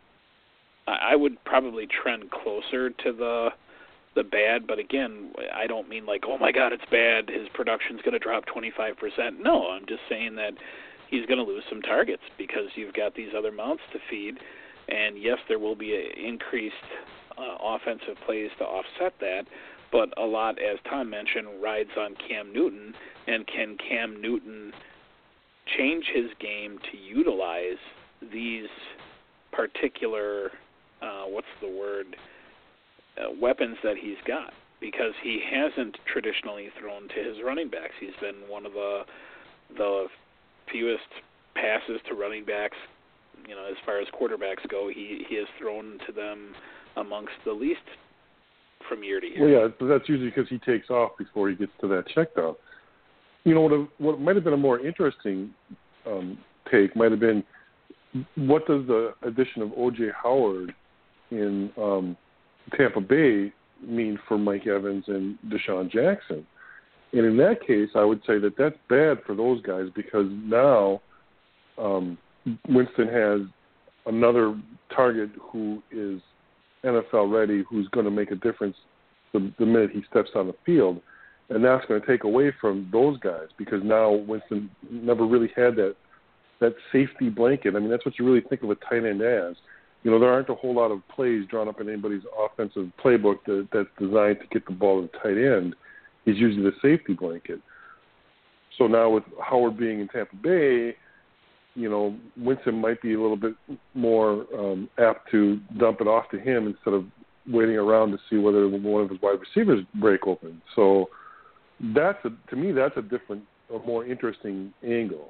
I would probably trend closer to the the bad, but again, I don't mean like, oh my God, it's bad, his production's going to drop twenty-five percent. No, I'm just saying that he's going to lose some targets because you've got these other mouths to feed, and yes, there will be a increased uh, offensive plays to offset that, but a lot, as Tom mentioned, rides on Cam Newton, and can Cam Newton change his game to utilize these particular Uh, what's the word, uh, weapons that he's got, because he hasn't traditionally thrown to his running backs. He's been one of the the fewest passes to running backs, you know, as far as quarterbacks go. He, he has thrown to them amongst the least from year to year. Well, yeah, but that's usually because he takes off before he gets to that check down. You know, what, a, what might have been a more interesting um, take might have been, what does the addition of O J Howard in um, Tampa Bay mean for Mike Evans and Deshaun Jackson? And in that case, I would say that that's bad for those guys, because now um, Winston has another target who is N F L ready, who's going to make a difference the, the minute he steps on the field. And that's going to take away from those guys, because now Winston never really had that that safety blanket. I mean, that's what you really think of a tight end as. You know, there aren't a whole lot of plays drawn up in anybody's offensive playbook that, that's designed to get the ball to the tight end. he's usually the safety blanket. So now with Howard being in Tampa Bay, you know, Winston might be a little bit more um, apt to dump it off to him instead of waiting around to see whether one of his wide receivers break open. So that's a, to me, that's a different, a more interesting angle.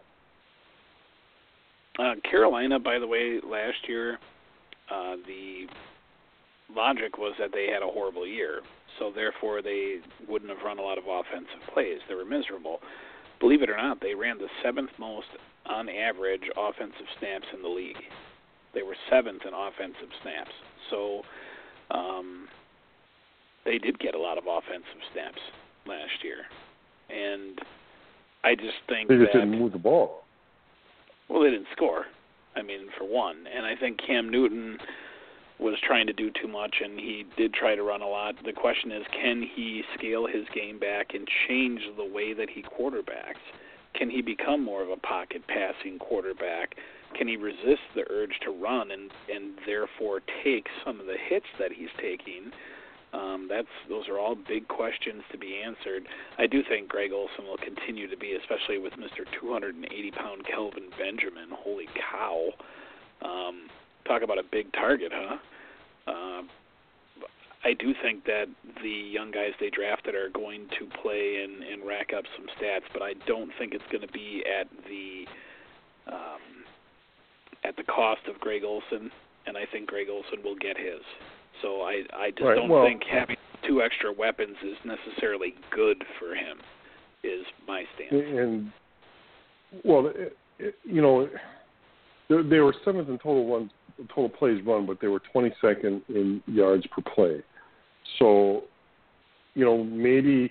Uh, Carolina, by the way, last year, uh, the logic was that they had a horrible year, so therefore they wouldn't have run a lot of offensive plays. They were miserable. Believe it or not, they ran the seventh most on average offensive snaps in the league. They were seventh in offensive snaps. So um, they did get a lot of offensive snaps last year. And I just think they just that, didn't move the ball. Well, they didn't score, I mean, for one. And I think Cam Newton was trying to do too much, and he did try to run a lot. The question is, can he scale his game back and change the way that he quarterbacks? Can he become more of a pocket passing quarterback? Can he resist the urge to run and, and therefore take some of the hits that he's taking? Um, that's those are all big questions to be answered. I do think Greg Olsen will continue to be, especially with Mister two hundred eighty pound Kelvin Benjamin. Holy cow. Um, talk about a big target, huh? Uh, I do think that the young guys they drafted are going to play and, and rack up some stats, but I don't think it's going to be at the um, at the cost of Greg Olsen, and I think Greg Olsen will get his. So I, I just right, don't well, think having two extra weapons is necessarily good for him, is my stance. And, well, it, it, you know, they, they were seventh in total runs, total plays run, but they were twenty-second in yards per play. So, you know, maybe,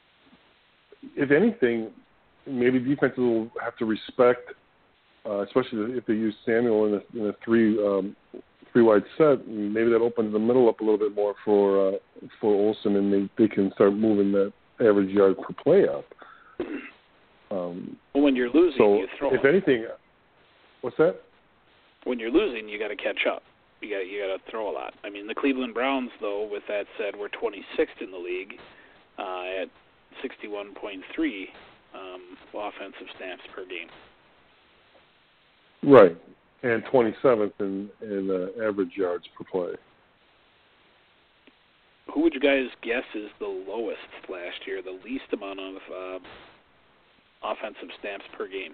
if anything, maybe defenses will have to respect, uh, especially if they use Samuel in a, in a three um, three wide set. Maybe that opens the middle up a little bit more for uh, for Olsen, and they, they can start moving that average yards per play up. Um, well, when you're losing, so you throw. If anything, what's that? When you're losing, you got to catch up. You got you got to throw a lot. I mean, the Cleveland Browns, though, with that said, were twenty-sixth in the league uh, at sixty-one point three um, offensive snaps per game. Right, and twenty-seventh in in uh, average yards per play. Who would you guys guess is the lowest last year, the least amount of uh, offensive snaps per game?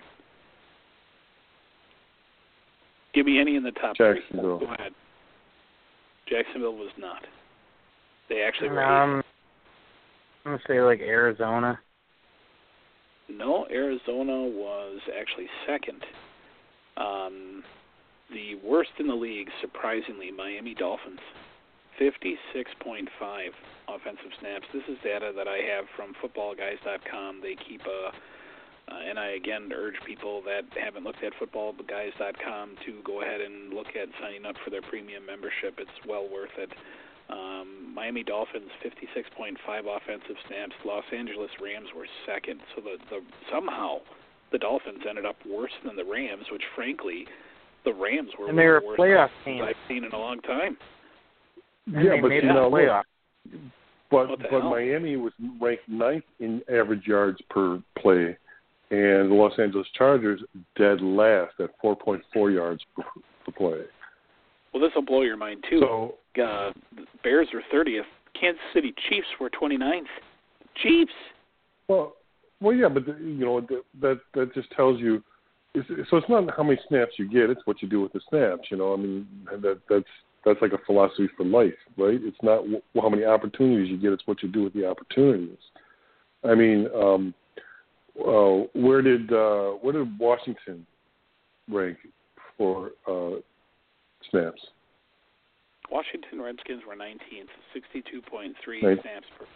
Give me any in the top Jacksonville. three. Go ahead. Jacksonville was not. They actually were. Um, I'm gonna say like Arizona. No, Arizona was actually second. Um, the worst in the league, surprisingly, Miami Dolphins, fifty-six point five offensive snaps. This is data that I have from football guys dot com. They keep a Uh, and I, again, urge people that haven't looked at football guys dot com to go ahead and look at signing up for their premium membership. It's well worth it. Um, Miami Dolphins, fifty-six point five offensive snaps. Los Angeles Rams were second. So the, the somehow the Dolphins ended up worse than the Rams, which, frankly, the Rams were and they were one of the a playoff worst team I've seen in a long time. And yeah, they but made you the know, playoff. but What the but hell? Miami was ranked ninth in average yards per play, and the Los Angeles Chargers dead last at four point four yards per, per play. Well, this will blow your mind, too. So, Uh, Bears were thirtieth. Kansas City Chiefs were twenty-ninth. Chiefs. well, well, yeah, but the, you know the, that that just tells you. It's, so it's not how many snaps you get; it's what you do with the snaps. You know, I mean that that's that's like a philosophy for life, right? It's not w- how many opportunities you get; it's what you do with the opportunities. I mean, um, uh, where did uh, where did Washington rank for uh, snaps? Washington Redskins were nineteenth, sixty-two point three Right. snaps per.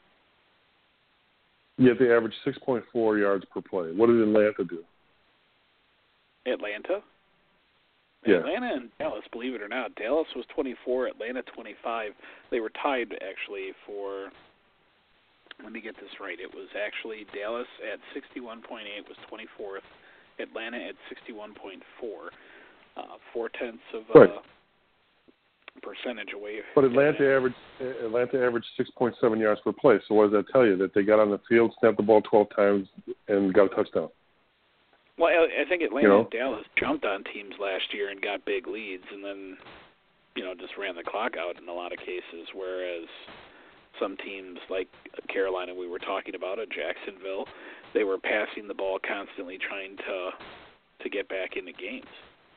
Yet they averaged six point four yards per play. What did Atlanta do? Atlanta? Yeah. Atlanta and Dallas, believe it or not. Dallas was twenty-four, Atlanta twenty-five. They were tied, actually, for, let me get this right. It was actually Dallas at sixty-one point eight was twenty-fourth, Atlanta at sixty-one point four. Uh, four-tenths of uh, Right. percentage away. But Atlanta averaged Atlanta averaged six point seven yards per play. So what does that tell you? That they got on the field, snapped the ball twelve times, and got a touchdown. Well, I, I think Atlanta you know? and Dallas jumped on teams last year and got big leads, and then you know just ran the clock out in a lot of cases. Whereas some teams like Carolina, we were talking about at Jacksonville, they were passing the ball constantly, trying to to get back into games.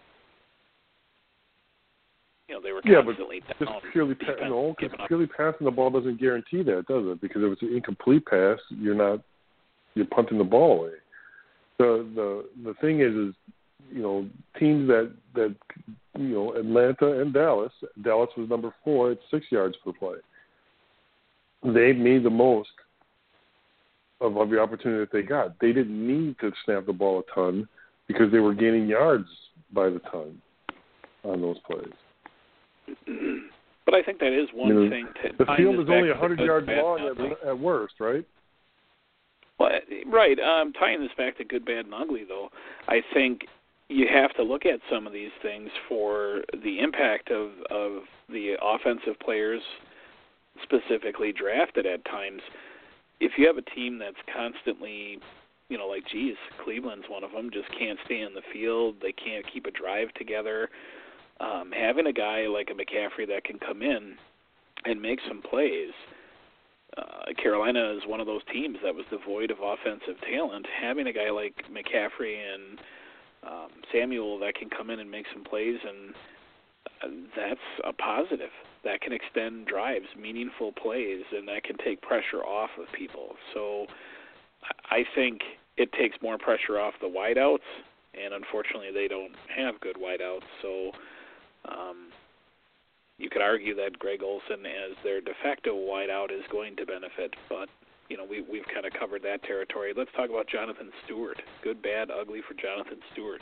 You know, they were constantly yeah, but down. Just purely, pa- no, because purely passing the ball doesn't guarantee that, does it? Because if it's an incomplete pass, you're not you're punting the ball away. The the the thing is, is you know, teams that that you know, Atlanta and Dallas. Dallas was number four at six yards per play. They made the most of every opportunity that they got. They didn't need to snap the ball a ton because they were gaining yards by the ton on those plays. But I think that is one you know, thing. To the field is only one hundred yards long at, at worst, right? Well, right. Um, tying this back to good, bad, and ugly, though, I think you have to look at some of these things for the impact of, of the offensive players specifically drafted at times. If you have a team that's constantly, you know, like, geez, Cleveland's one of them, just can't stay in the field, they can't keep a drive together, um, having a guy like a McCaffrey that can come in and make some plays. Uh, Carolina is one of those teams that was devoid of offensive talent. Having a guy like McCaffrey and um, Samuel that can come in and make some plays, and uh, that's a positive. That can extend drives, meaningful plays, and that can take pressure off of people. So I think it takes more pressure off the wideouts, and unfortunately they don't have good wideouts. So um, you could argue that Greg Olsen as their de facto wideout is going to benefit, but you know we, we've kind of covered that territory. Let's talk about Jonathan Stewart. Good, bad, ugly for Jonathan Stewart.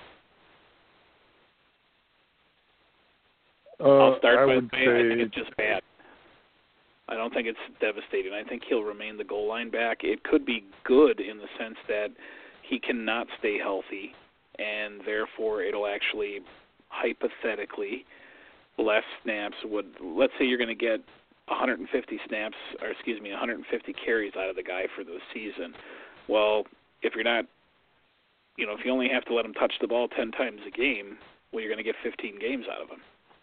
Uh, I'll start I by would saying say I think it's just bad. I don't think it's devastating. I think he'll remain the goal line back. It could be good in the sense that he cannot stay healthy, and therefore it'll actually, hypothetically, less snaps would, let's say you're going to get one hundred fifty snaps, or excuse me, one hundred fifty carries out of the guy for the season. Well, if you're not, you know, if you only have to let him touch the ball ten times a game, well, you're going to get fifteen games out of him.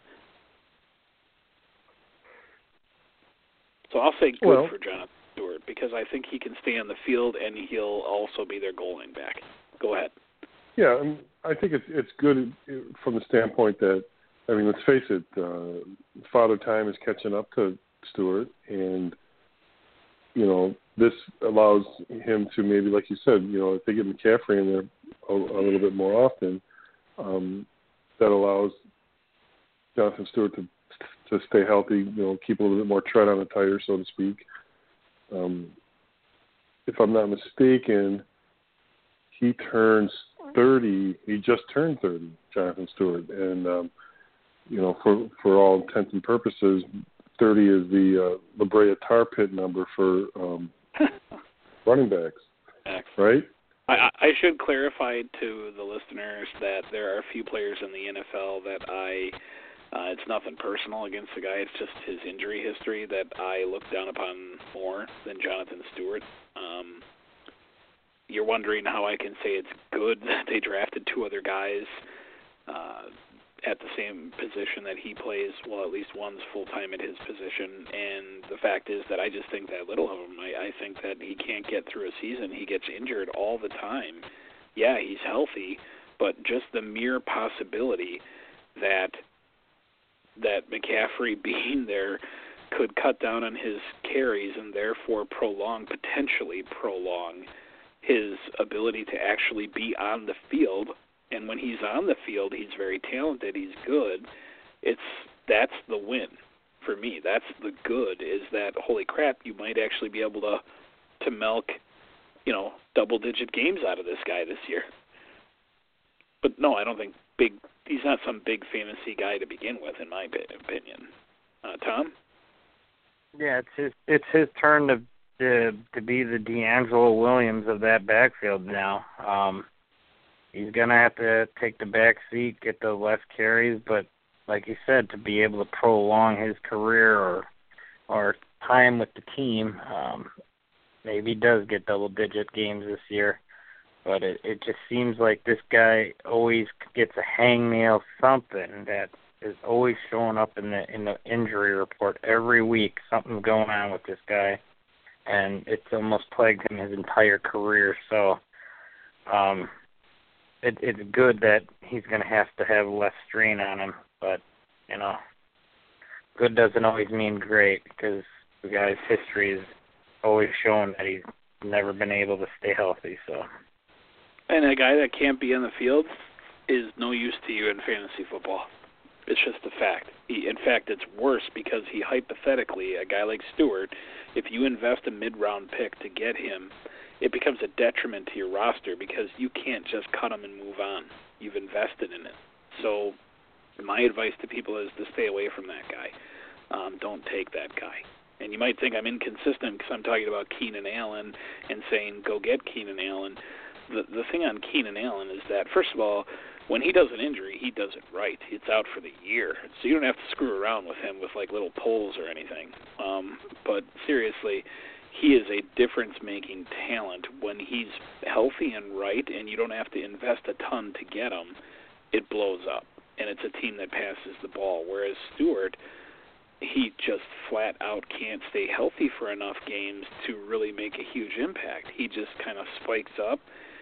So I'll say good well, for Jonathan Stewart because I think he can stay on the field and he'll also be their goal line back. Go ahead. Yeah, I, mean, I think it's it's good from the standpoint that, I mean, let's face it, uh, Father Time is catching up to Stewart, and you know this allows him to maybe, like you said, you know, if they get McCaffrey in there a, a little bit more often, um, that allows Jonathan Stewart to to stay healthy, you know, keep a little bit more tread on the tire, so to speak. Um, if I'm not mistaken, he turns thirty. He just turned thirty, Jonathan Stewart, and um, you know, for for all intents and purposes, thirty is the uh, La Brea Tar Pit number for um, running backs, Excellent. Right? I, I should clarify to the listeners that there are a few players in the N F L that I. Uh, it's nothing personal against the guy. It's just his injury history that I look down upon more than Jonathan Stewart. Um, you're wondering how I can say it's good that they drafted two other guys uh, at the same position that he plays. Well, at least one's full-time at his position. And the fact is that I just think that little of him. I, I think that he can't get through a season. He gets injured all the time. Yeah, he's healthy, but just the mere possibility that that McCaffrey being there could cut down on his carries and therefore prolong, potentially prolong, his ability to actually be on the field. And when he's on the field, he's very talented, he's good. It's that's the win for me. That's the good, is that, holy crap, you might actually be able to to milk, you know, double-digit games out of this guy this year. But no, I don't think big. He's not some big fantasy guy to begin with, in my opinion. Uh, Tom? Yeah, it's his it's his turn to to to be the D'Angelo Williams of that backfield now. Um, he's gonna have to take the back seat, get the less carries, but like you said, to be able to prolong his career or or time with the team. Um, maybe he does get double-digit games this year, but it, it just seems like this guy always gets a hangnail something that is always showing up in the in the injury report every week. Something's going on with this guy, and it's almost plagued him his entire career. So um, it, it's good that he's going to have to have less strain on him, but, you know, good doesn't always mean great because the guy's history is always showing that he's never been able to stay healthy. So, and a guy that can't be on the field is no use to you in fantasy football. It's just a fact. He, in fact, it's worse because he hypothetically, a guy like Stewart, if you invest a mid-round pick to get him, it becomes a detriment to your roster because you can't just cut him and move on. You've invested in it. So my advice to people is to stay away from that guy. Um, don't take that guy. And you might think I'm inconsistent because I'm talking about Keenan Allen and saying go get Keenan Allen. The, the thing on Keenan Allen is that, first of all, when he does an injury, he does it right. It's out for the year. So you don't have to screw around with him with, like, little pulls or anything. Um, but seriously, he is a difference-making talent. When he's healthy and right and you don't have to invest a ton to get him, it blows up. And it's a team that passes the ball. Whereas Stewart, he just flat out can't stay healthy for enough games to really make a huge impact. He just kind of spikes up.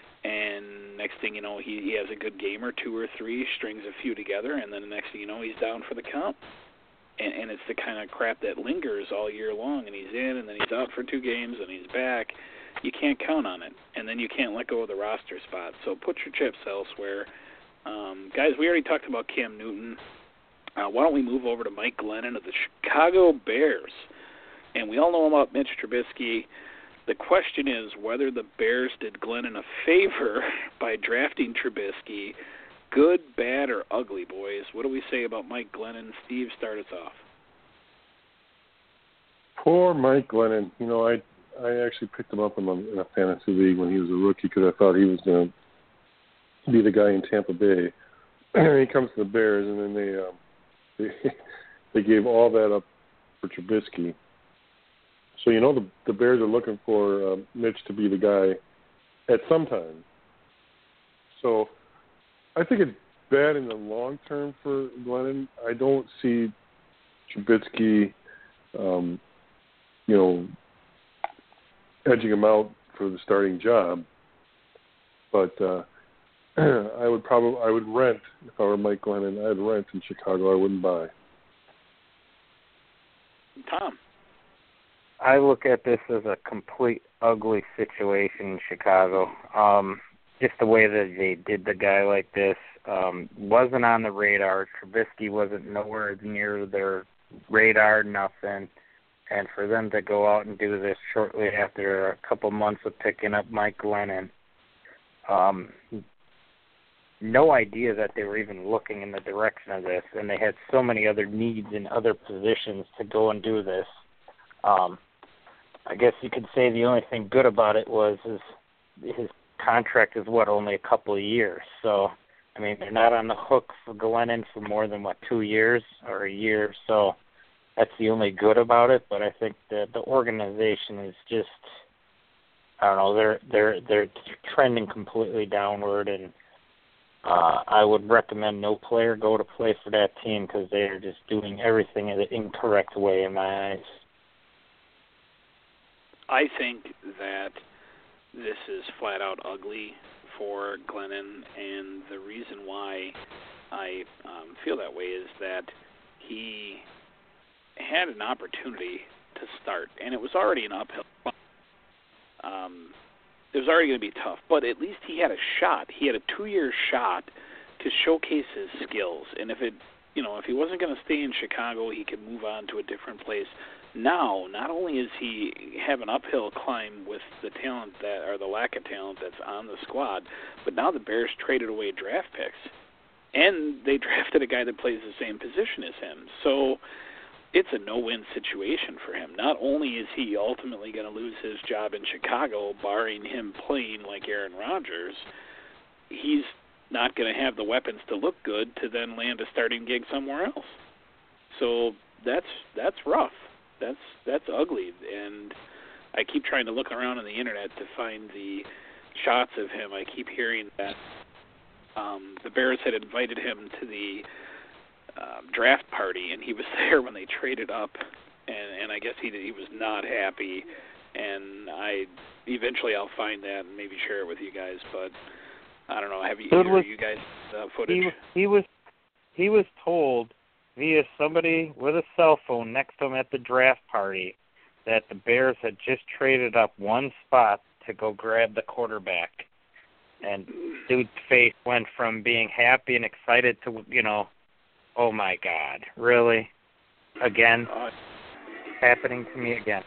And next thing you know, he, he has a good game or two or three, strings a few together, and then the next thing you know, he's down for the count. And, and it's the kind of crap that lingers all year long, and he's in, and then he's out for two games, and he's back. You can't count on it. And then you can't let go of the roster spot. So put your chips elsewhere. Um, guys, we already talked about Cam Newton. Uh, why don't we move over to Mike Glennon of the Chicago Bears? And we all know about Mitch Trubisky. The question is whether the Bears did Glennon a favor by drafting Trubisky. Good, bad, or ugly, boys? What do we say about Mike Glennon? Steve, start us off. Poor Mike Glennon. You know, I I actually picked him up in a, in a fantasy league when he was a rookie because I thought he was going to be the guy in Tampa Bay. He comes to the Bears, and then they, um, they they gave all that up for Trubisky. So, you know, the, the Bears are looking for uh, Mitch to be the guy at some time. So I think it's bad in the long term for Glennon. I don't see Trubisky, um, you know, edging him out for the starting job. But uh, I would probably I would rent if I were Mike Glennon. I'd rent in Chicago. I wouldn't buy. Tom. I look at this as a complete ugly situation in Chicago. Um, just the way that they did the guy like this um, wasn't on the radar. Trubisky wasn't nowhere near their radar, nothing. And for them to go out and do this shortly after a couple months of picking up Mike Glennon, um, no idea that they were even looking in the direction of this. And they had so many other needs in other positions to go and do this. Um, I guess you could say the only thing good about it was his, his contract is, what, only a couple of years. So, I mean, they're not on the hook for Glennon for more than, what, two years or a year. So that's the only good about it. But I think the the organization is just, I don't know, they're they're they're trending completely downward. And uh, I would recommend no player go to play for that team because they are just doing everything in the incorrect way in my eyes. I think that this is flat out ugly for Glennon, and the reason why I um, feel that way is that he had an opportunity to start, and it was already an uphill. Um, it was already going to be tough, but at least he had a shot. He had a two-year shot to showcase his skills, and if it, you know, if he wasn't going to stay in Chicago, he could move on to a different place. Now, not only is he have an uphill climb with the talent that, or the lack of talent that's on the squad, but now the Bears traded away draft picks, and they drafted a guy that plays the same position as him. So it's a no-win situation for him. Not only is he ultimately going to lose his job in Chicago, barring him playing like Aaron Rodgers, he's not going to have the weapons to look good to then land a starting gig somewhere else. So that's that's rough. That's that's ugly, and I keep trying to look around on the internet to find the shots of him. I keep hearing that um, the Bears had invited him to the um, draft party, and he was there when they traded up, and, and I guess he he was not happy. And I eventually I'll find that and maybe share it with you guys, but I don't know. Have you, either was, you guys uh, footage? He, he was he was told via somebody with a cell phone next to him at the draft party that the Bears had just traded up one spot to go grab the quarterback. And dude's face went from being happy and excited to, you know, oh my God, really? Again? Uh, Happening to me again.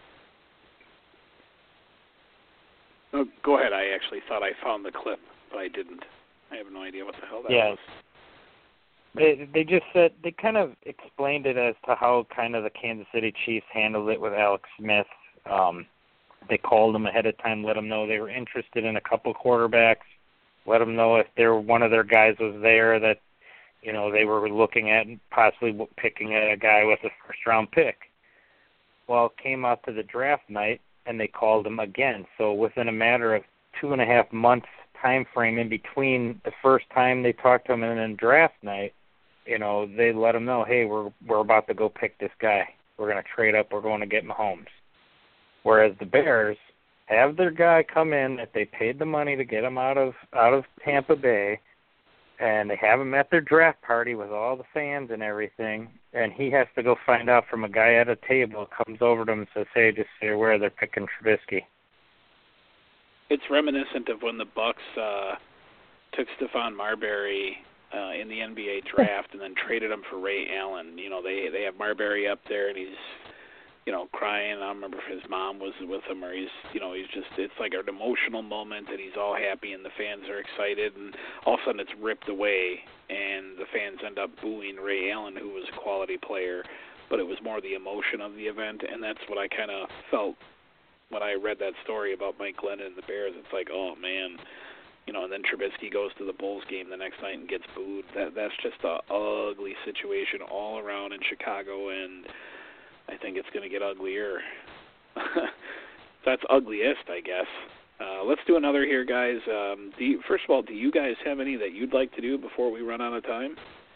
Oh, go ahead. I actually thought I found the clip, but I didn't. I have no idea what the hell that yeah. was. They they just said, they kind of explained it as to how kind of the Kansas City Chiefs handled it with Alex Smith. Um, they called him ahead of time, let him know they were interested in a couple quarterbacks, let him know if there one of their guys was there that, you know, they were looking at possibly picking a guy with a first-round pick. Well, it came out to the draft night, and they called him again. So within a matter of two and a half months time frame in between the first time they talked to him and then draft night, you know, they let him know, hey, we're we're about to go pick this guy. We're going to trade up. We're going to get Mahomes. Whereas the Bears have their guy come in that they paid the money to get him out of out of Tampa Bay, and they have him at their draft party with all the fans and everything, and he has to go find out from a guy at a table, comes over to him and says, hey, just so you're aware, they're picking Trubisky. It's reminiscent of when the Bucks uh, took Stephon Marbury uh, in the N B A draft and then traded him for Ray Allen. You know, they they have Marbury up there, and he's, you know, crying. I don't remember if his mom was with him or he's, you know, he's just, it's like an emotional moment, and he's all happy, and the fans are excited, and all of a sudden it's ripped away, and the fans end up booing Ray Allen, who was a quality player, but it was more the emotion of the event, and that's what I kind of felt when I read that story about Mike Glennon and the Bears. It's like, oh, man, you know, and then Trubisky goes to the Bulls game the next night and gets booed. That That's just an ugly situation all around in Chicago, and I think it's going to get uglier. That's ugliest, I guess. Uh, let's do another here, guys. Um, do you, first of all, do you guys have any that you'd like to do before we run out of time?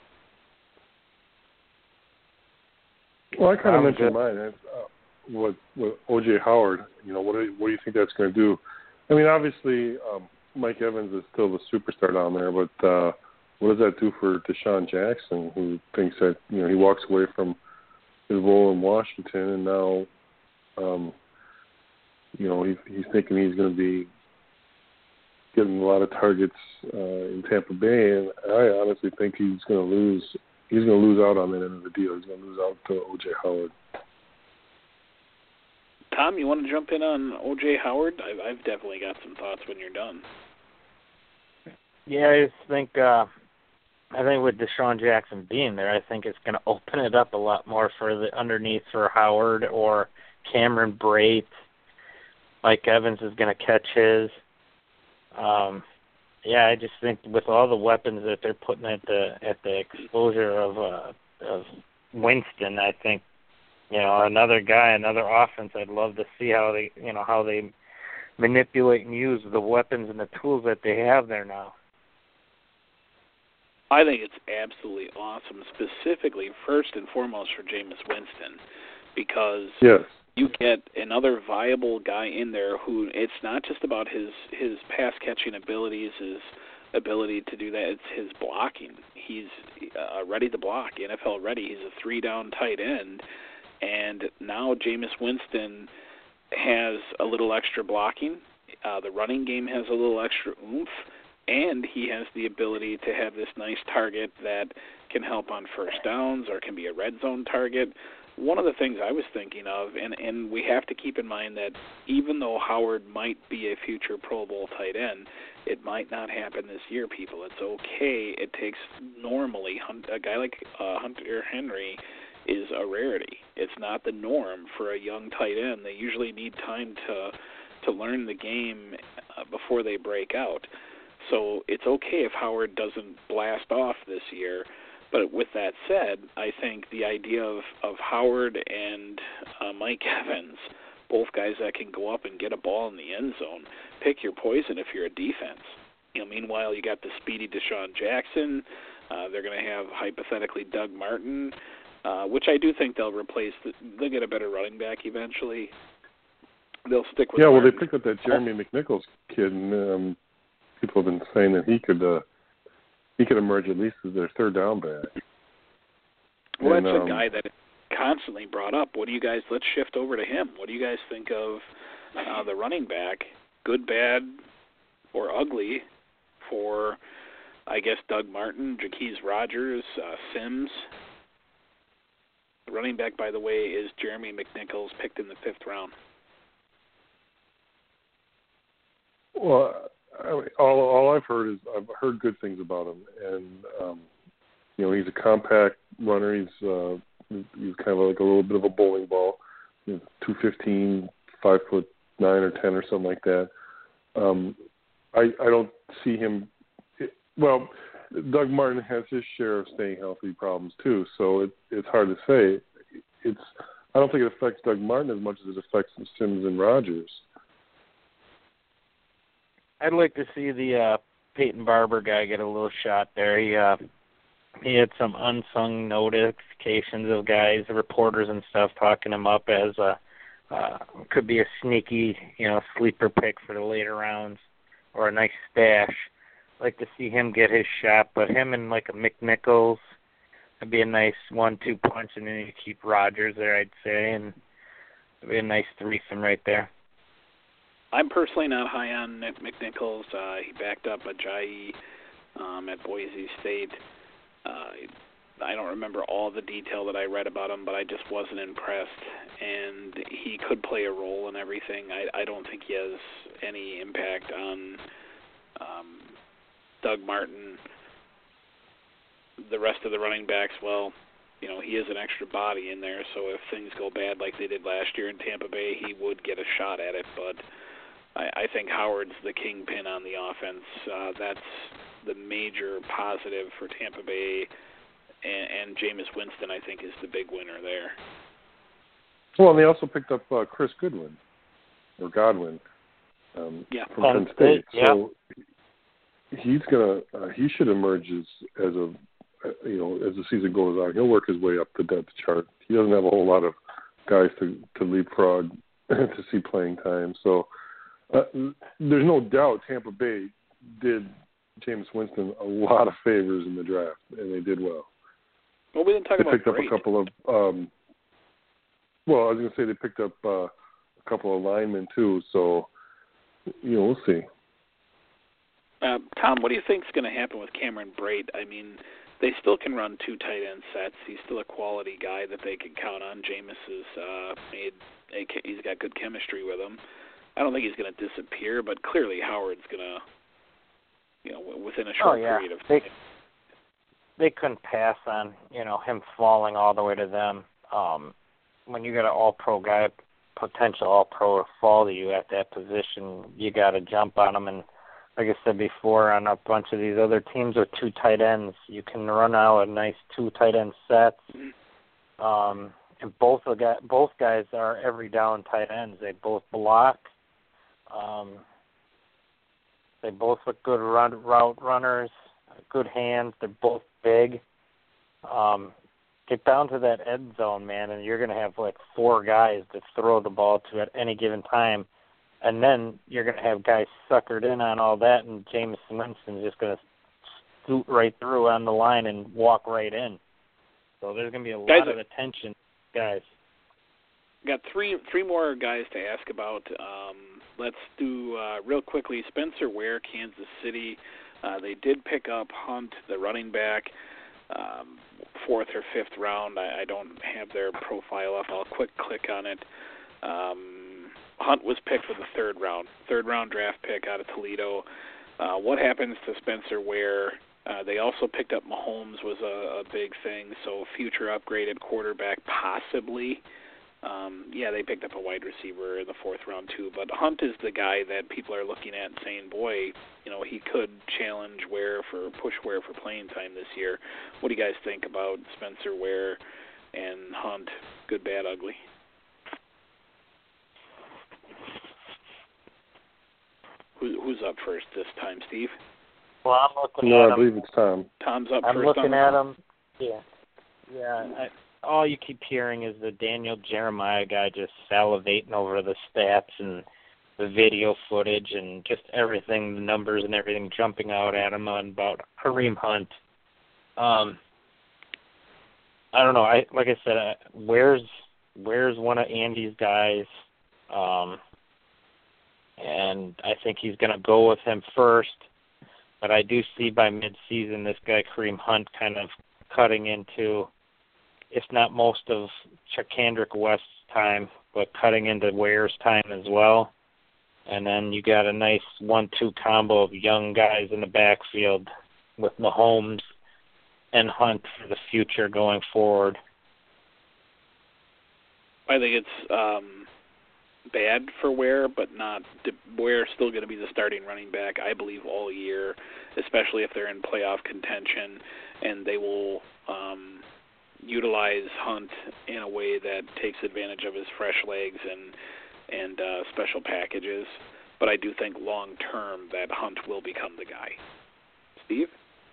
Well, I kind of Um, mentioned good. mine. Uh, what, what O J Howard, you know, what do you, what do you think that's going to do? I mean, obviously, um, Mike Evans is still the superstar down there, but uh, what does that do for Deshaun Jackson, who thinks that, you know, he walks away from his role in Washington, and now, um, you know, he's, he's thinking he's going to be getting a lot of targets uh, in Tampa Bay, and I honestly think he's going to lose. He's going to lose out on that end of the deal. He's going to lose out to O J Howard. Tom, you want to jump in on O J Howard? I've, I've definitely got some thoughts when you're done. Yeah, I just think uh, I think with Deshaun Jackson being there, I think it's going to open it up a lot more for the underneath for Howard or Cameron Brate. Mike Evans is going to catch his. Um, yeah, I just think with all the weapons that they're putting at the at the exposure of uh, of Winston, I think, you know, another guy, another offense. I'd love to see how they, you know, how they manipulate and use the weapons and the tools that they have there now. I think it's absolutely awesome, specifically first and foremost for Jameis Winston, because Yes. you get another viable guy in there who it's not just about his his pass catching abilities, his ability to do that. It's his blocking. He's uh, ready to block, N F L ready. He's a three down tight end, and now Jameis Winston has a little extra blocking. Uh, the running game has a little extra oomph, and he has the ability to have this nice target that can help on first downs or can be a red zone target. One of the things I was thinking of, and, and we have to keep in mind that even though Howard might be a future Pro Bowl tight end, it might not happen this year, people. It's okay. It takes normally, a guy like uh, Hunter Henry is a rarity. It's not the norm for a young tight end. They usually need time to to learn the game uh, before they break out. So it's okay if Howard doesn't blast off this year. But with that said, I think the idea of, of Howard and uh, Mike Evans, both guys that can go up and get a ball in the end zone, pick your poison if you're a defense. You know, meanwhile, you got the speedy Deshaun Jackson. Uh, they're going to have, hypothetically, Doug Martin, uh, which I do think they'll replace. The, they'll get a better running back eventually. They'll stick with Yeah, well, Martin. they picked up that Jeremy McNichols kid, and um, people have been saying that he could uh, he could emerge at least as their third down back. Well, and, that's um, a guy that is constantly brought up. What do you guys, let's shift over to him. What do you guys think of uh, the running back, good, bad, or ugly, for, I guess, Doug Martin, Jaquez Rogers, uh, Sims? The running back, by the way, is Jeremy McNichols, picked in the fifth round. Well, I mean, all all I've heard is I've heard good things about him, and um, you know, he's a compact runner. He's uh, he's kind of like a little bit of a bowling ball, you know, two fifteen, five foot nine or ten or something like that. Um, I I don't see him. Well, Doug Martin has his share of staying healthy problems too, so it, it's hard to say. It's I don't think it affects Doug Martin as much as it affects Sims and Rogers. I'd like to see the uh, Peyton Barber guy get a little shot there. He uh, he had some unsung notifications of guys, reporters and stuff, talking him up as a uh, could be a sneaky, you know, sleeper pick for the later rounds or a nice stash. I'd like to see him get his shot, but him and like a McNichols would be a nice one-two punch, and then you keep Rogers there, I'd say, and it'd be a nice threesome right there. I'm personally not high on Nick McNichols. Uh, he backed up Ajayi um, at Boise State. Uh, I don't remember all the detail that I read about him, but I just wasn't impressed. And he could play a role in everything. I, I don't think he has any impact on um, Doug Martin. The rest of the running backs, well, you know, he is an extra body in there, so if things go bad like they did last year in Tampa Bay, he would get a shot at it, but I, I think Howard's the kingpin on the offense. Uh, that's the major positive for Tampa Bay, and, and Jameis Winston, I think, is the big winner there. Well, and they also picked up uh, Chris Goodwin, or Godwin, um, yeah. from Penn State. Yeah. So he's gonna, uh, he should emerge as, as a, uh, you know, as the season goes on. He'll work his way up the depth chart. He doesn't have a whole lot of guys to, to leapfrog to see playing time. So uh, there's no doubt Tampa Bay did Jameis Winston a lot of favors in the draft, and they did well. Well, we didn't talk they about picked great. up a couple of. Um, well, I was going to say they picked up uh, a couple of linemen too. So you know, we'll see. Uh, Tom, what do you think is going to happen with Cameron Brate? I mean, they still can run two tight end sets. He's still a quality guy that they can count on. Jameis has uh, made a, he's got good chemistry with him. I don't think he's going to disappear, but clearly Howard's going to, you know, within a short oh, yeah. period of they, time. They couldn't pass on, you know, him falling all the way to them. Um, when you got an all-pro guy, potential all-pro to fall to you at that position, you got to jump on him. And like I said before, on a bunch of these other teams with two tight ends, you can run out a nice two tight end sets. Um, and both of guys, both guys are every down tight ends. They both block. Um, they both look good run, route runners, good hands. They're both big. Um, get down to that end zone, man, and you're going to have like four guys to throw the ball to at any given time. And then you're going to have guys suckered in on all that, and Jameis Winston's just going to scoot right through on the line and walk right in. So there's going to be a guys, lot of attention, guys. Got three three more guys to ask about. Um, let's do uh, real quickly. Spencer Ware, Kansas City. Uh, they did pick up Hunt, the running back, um, fourth or fifth round. I, I don't have their profile up. I'll quick click on it. Um, Hunt was picked for the third round, third round draft pick out of Toledo. Uh, what happens to Spencer Ware? Uh, they also picked up Mahomes, was a, a big thing, so future upgraded quarterback possibly. Um, yeah, they picked up a wide receiver in the fourth round too, but Hunt is the guy that people are looking at and saying, boy, you know, he could challenge Ware for, push Ware for playing time this year. What do you guys think about Spencer Ware and Hunt? Good, bad, ugly? Who, who's up first this time, Steve? Well, I'm looking No, at I him. believe it's Tom. Tom's up I'm first. looking on at the... him. Yeah. Yeah. I, all you keep hearing is the Daniel Jeremiah guy just salivating over the stats and the video footage and just everything, the numbers and everything jumping out at him on about Kareem Hunt. Um, I don't know. I like I said, uh, where's where's one of Andy's guys? Um, and I think he's going to go with him first. But I do see by mid-season this guy Kareem Hunt kind of cutting into, if not most of Charcandrick West's time, but cutting into Ware's time as well. And then you got a nice one two combo of young guys in the backfield with Mahomes and Hunt for the future going forward. I think it's um, bad for Ware, but not Ware's still going to be the starting running back, I believe, all year, especially if they're in playoff contention, and they will um, utilize Hunt in a way that takes advantage of his fresh legs and and uh, special packages. But I do think long term that Hunt will become the guy. Steve?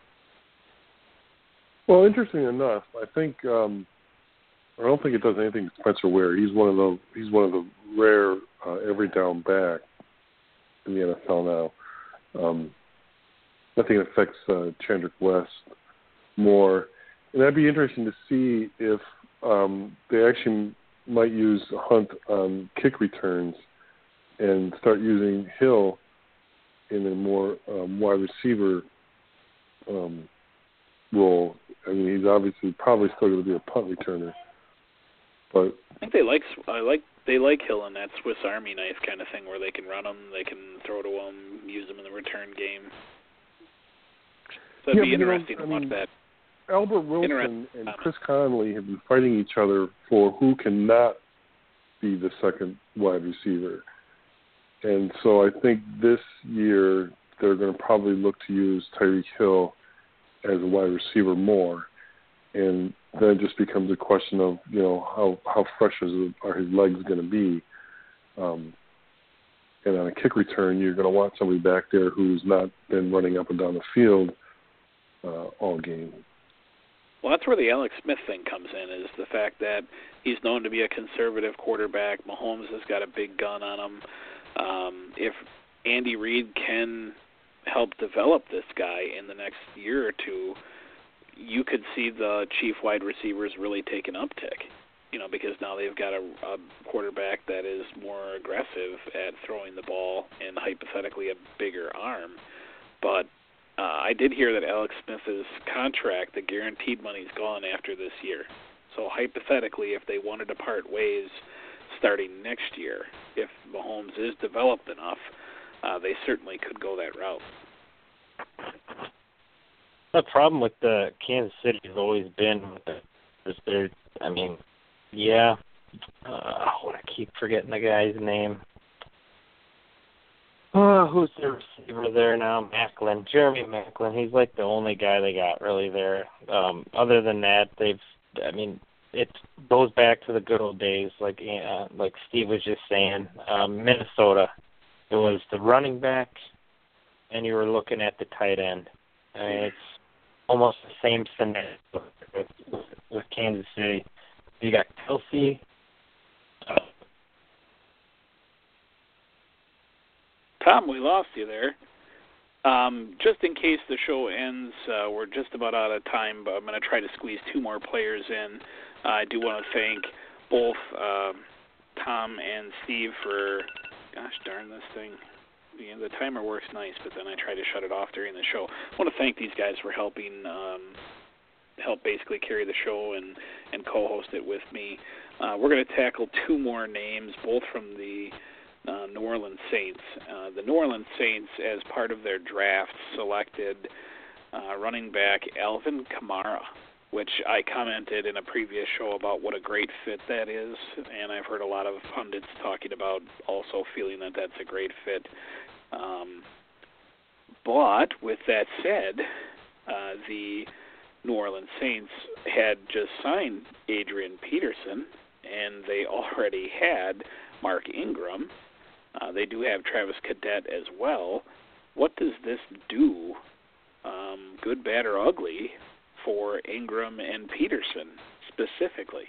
Well, interesting enough, I think um, I don't think it does anything to Spencer Ware. He's one of the he's one of the rare uh, every down back in the N F L now. Um, I think it affects uh, Chandrick West more, and that'd be interesting to see if um, they actually might use Hunt on kick returns and start using Hill in a more um, wide receiver um, role. I mean, he's obviously probably still going to be a punt returner, but I think they like I like they like Hill in that Swiss Army knife kind of thing where they can run him, they can throw to him, use him in the return game. So it'd yeah, be interesting know, to watch mean, that. Albert Wilson and Chris Conley have been fighting each other for who cannot be the second wide receiver. And so I think this year they're going to probably look to use Tyreek Hill as a wide receiver more. And then it just becomes a question of, you know, how, how fresh is, are his legs going to be. Um, and on a kick return, you're going to want somebody back there who's not been running up and down the field uh, all game. Well, that's where the Alex Smith thing comes in, is the fact that he's known to be a conservative quarterback. Mahomes has got a big gun on him. Um, if Andy Reid can help develop this guy in the next year or two, you could see the chief wide receivers really take an uptick, you know, because now they've got a, a quarterback that is more aggressive at throwing the ball and hypothetically a bigger arm. But Uh, I did hear that Alex Smith's contract, the guaranteed money's gone after this year. So hypothetically, if they wanted to part ways starting next year, if Mahomes is developed enough, uh, they certainly could go that route. The problem with the Kansas City has always been with the, they're, I mean, yeah, uh, I keep forgetting the guy's name. Oh, who's the receiver there now? Macklin, Jeremy Macklin. He's like the only guy they got really there. Um, other than that, they've. I mean, it goes back to the good old days, like uh, like Steve was just saying. Um, Minnesota, it was the running back, and you were looking at the tight end. I mean, it's almost the same scenario with, with, with Kansas City. You got Kelsey. Uh, Tom, we lost you there. Um, just in case the show ends, uh, we're just about out of time, but I'm going to try to squeeze two more players in. Uh, I do want to thank both uh, Tom and Steve for, gosh darn this thing. You know, the timer works nice, but then I try to shut it off during the show. I want to thank these guys for helping um, help basically carry the show and, and co-host it with me. Uh, we're going to tackle two more names, both from the Uh, New Orleans Saints. Uh, the New Orleans Saints, as part of their draft, selected uh, running back Alvin Kamara which I commented in a previous show about what a great fit that is, and I've heard a lot of pundits talking about also feeling that that's a great fit. Um, but with that said, uh, the New Orleans Saints had just signed Adrian Peterson, and they already had Mark Ingram. Uh, they do have Travis Cadet as well. What does this do, um, good, bad, or ugly, for Ingram and Peterson specifically?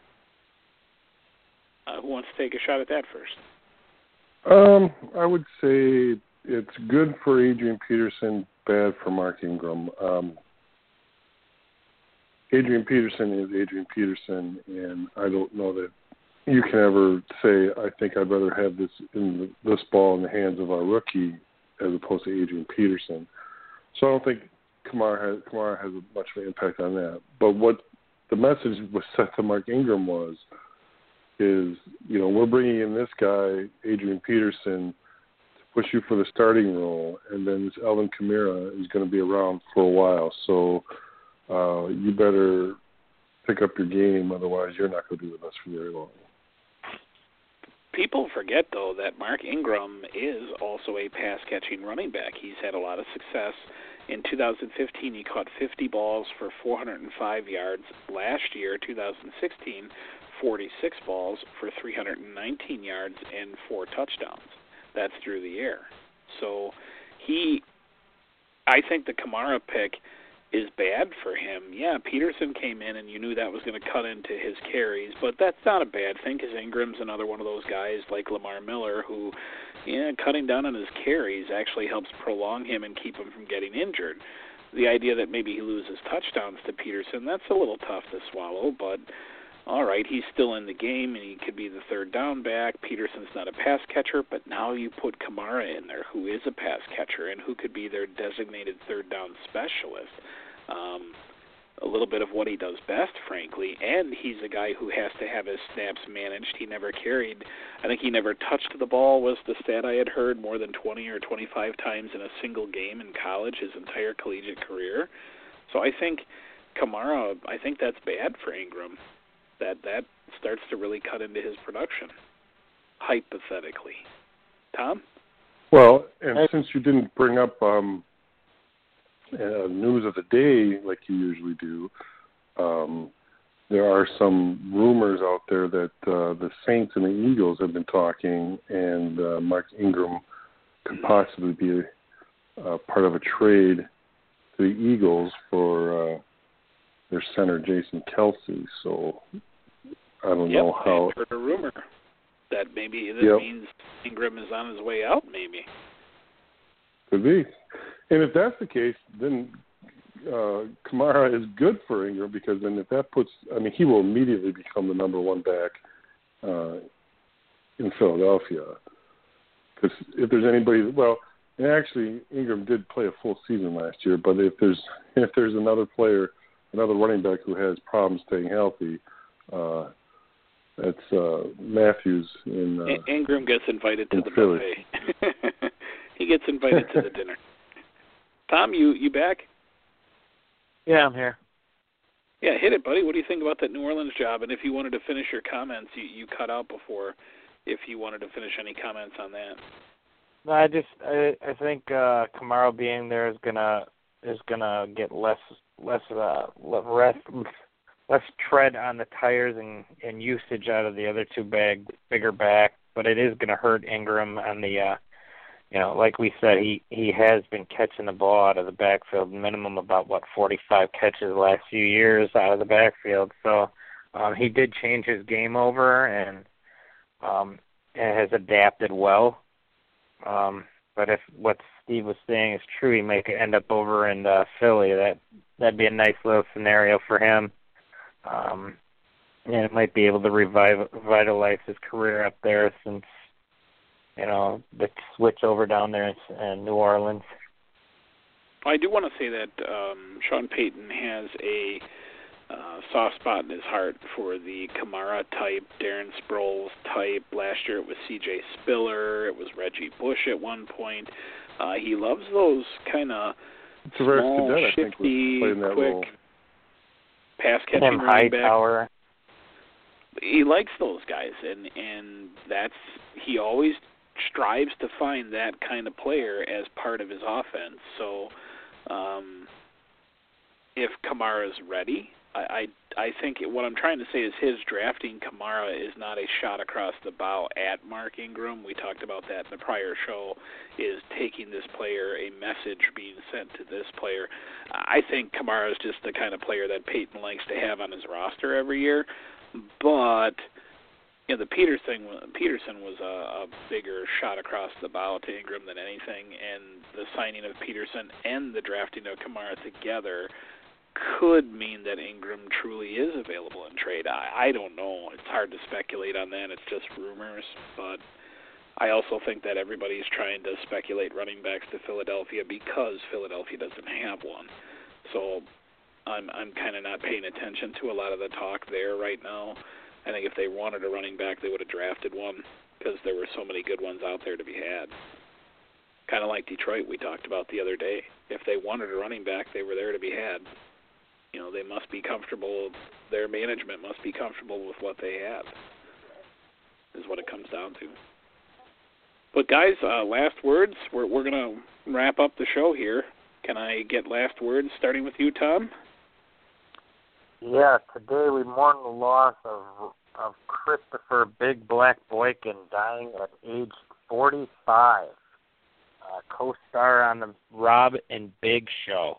Uh, who wants to take a shot at that first? Um, I would say it's good for Adrian Peterson, bad for Mark Ingram. Um, Adrian Peterson is Adrian Peterson, and I don't know that you can ever say, I think I'd rather have this in the, this ball in the hands of our rookie as opposed to Adrian Peterson. So I don't think Kamara has, Kamara has much of an impact on that. But what the message was set to Mark Ingram was, is, you know, we're bringing in this guy, Adrian Peterson, to push you for the starting role, and then this Alvin Kamara is going to be around for a while. So uh, you better pick up your game, otherwise you're not going to be with us for very long. People forget, though, that Mark Ingram is also a pass-catching running back. He's had a lot of success. In two thousand fifteen, he caught fifty balls for four hundred five yards. Last year, two thousand sixteen, forty-six balls for three hundred nineteen yards and four touchdowns. That's through the air. So he, I think the Kamara pick is bad for him. Yeah, Peterson came in and you knew that was going to cut into his carries, but that's not a bad thing because Ingram's another one of those guys like Lamar Miller who, yeah, cutting down on his carries actually helps prolong him and keep him from getting injured. The idea that maybe he loses touchdowns to Peterson, that's a little tough to swallow, but all right, he's still in the game and he could be the third down back. Peterson's not a pass catcher, but now you put Kamara in there, who is a pass catcher and who could be their designated third down specialist. Um, a little bit of what he does best, frankly, and he's a guy who has to have his snaps managed. He never carried, I think he never touched the ball was the stat I had heard, more than twenty or twenty-five times in a single game in college, his entire collegiate career. So I think Kamara, I think that's bad for Ingram. That that starts to really cut into his production, hypothetically. Tom? Well, and since you didn't bring up um, uh, news of the day like you usually do, um, there are some rumors out there that uh, the Saints and the Eagles have been talking, and uh, Mark Ingram could possibly be a, uh, part of a trade to the Eagles for uh, their center, Jason Kelsey. So I don't yep, know how. I've heard a rumor that maybe this yep. means Ingram is on his way out, maybe. Could be. And if that's the case, then uh, Kamara is good for Ingram because then if that puts, I mean, he will immediately become the number one back uh, in Philadelphia. Because if there's anybody, well, and actually Ingram did play a full season last year, but if there's if there's another player, another running back who has problems staying healthy, uh, that's uh, Matthews in uh, Ingram gets invited to the Philly. buffet. He gets invited to the dinner. Tom, you, you back? Yeah, I'm here. Yeah, hit it, buddy. What do you think about that New Orleans job? And if you wanted to finish your comments, you, you cut out before. If you wanted to finish any comments on that. No, I just I I think uh, Kamara being there is gonna is gonna get less less uh less less tread on the tires and, and usage out of the other two big bigger back, but it is gonna hurt Ingram on the uh, you know, like we said, he, he has been catching the ball out of the backfield, minimum about, what, forty-five catches the last few years out of the backfield. So um, he did change his game over and, um, and has adapted well. Um, but if what Steve was saying is true, he may end up over in uh, Philly. That, that'd be a nice little scenario for him. Um, and it might be able to revive, revitalize his career up there since, you know, the switch over down there in, in New Orleans. I do want to say that um, Sean Payton has a uh, soft spot in his heart for the Kamara type, Darren Sproles type. Last year it was C J Spiller. It was Reggie Bush at one point. Uh, he loves those kind of small, Cadet, shifty, quick role. pass-catching Tim running back. Hightower. He likes those guys, and, and that's he always strives to find that kind of player as part of his offense. So um, if Kamara's ready, I, I I think what I'm trying to say is his drafting Kamara is not a shot across the bow at Mark Ingram. We talked about that in the prior show, is taking this player, a message being sent to this player. I think Kamara is just the kind of player that Peyton likes to have on his roster every year. But you know, the Peterson, Peterson was a, a bigger shot across the bow to Ingram than anything, and the signing of Peterson and the drafting of Kamara together could mean that Ingram truly is available in trade. I, I don't know. It's hard to speculate on that. It's just rumors. But I also think that everybody's trying to speculate running backs to Philadelphia because Philadelphia doesn't have one. So I'm I'm kind of not paying attention to a lot of the talk there right now. I think if they wanted a running back, they would have drafted one because there were so many good ones out there to be had. Kind of like Detroit we talked about the other day. If they wanted a running back, they were there to be had. You know, they must be comfortable, their management must be comfortable with what they have, is what it comes down to. But guys, uh, last words. We're, we're going to wrap up the show here. Can I get last words, starting with you, Tom? Yeah, today we mourn the loss of of Christopher Big Black Boykin dying at age forty-five. Uh, co-star on the Rob and Big Show.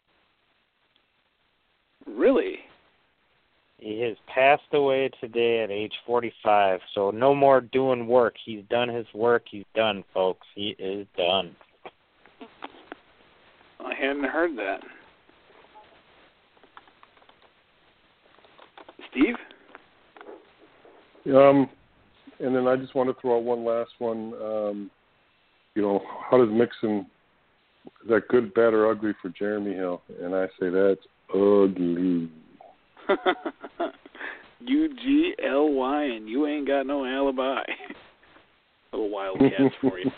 Really? He has passed away today at age forty-five, so no more doing work. He's done his work. He's done, folks. He is done. I hadn't heard that. Steve? Um, and then I just want to throw out one last one. Um, you know, how does Mixon, is that good, bad, or ugly for Jeremy Hill? And I say that's ugly. U G L Y, and you ain't got no alibi. Little Wildcats for you.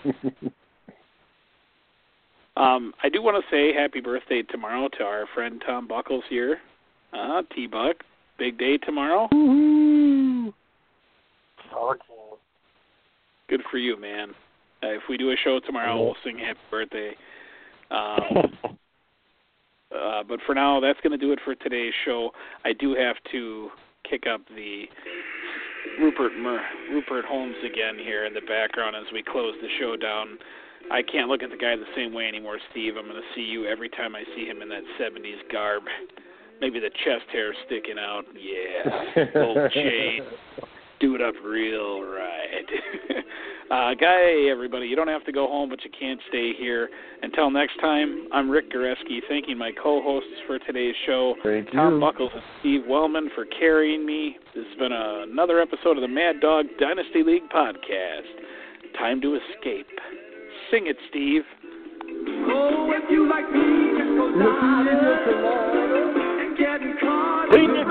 um, I do want to say happy birthday tomorrow to our friend Tom Buckles here. Uh, T-Buck, big day tomorrow. Woo-hoo. Okay. Good for you, man. Uh, if we do a show tomorrow, we'll sing happy birthday. Um, uh, but for now, that's going to do it for today's show. I do have to kick up the Rupert Mer- Rupert Holmes again here in the background as we close the show down. I can't look at the guy the same way anymore, Steve. I'm going to see you every time I see him in that seventies garb. Maybe the chest hair sticking out. Yeah, gold chain. Do it up real right. uh, guy, everybody, you don't have to go home, but you can't stay here. Until next time, I'm Rick Goreski, thanking my co-hosts for today's show, Thank Tom you. Buckles and Steve Wellman, for carrying me. This has been a, another episode of the Mad Dog Dynasty League podcast. Time to escape. Sing it, Steve. Oh, if you like me, just go down and getting caught.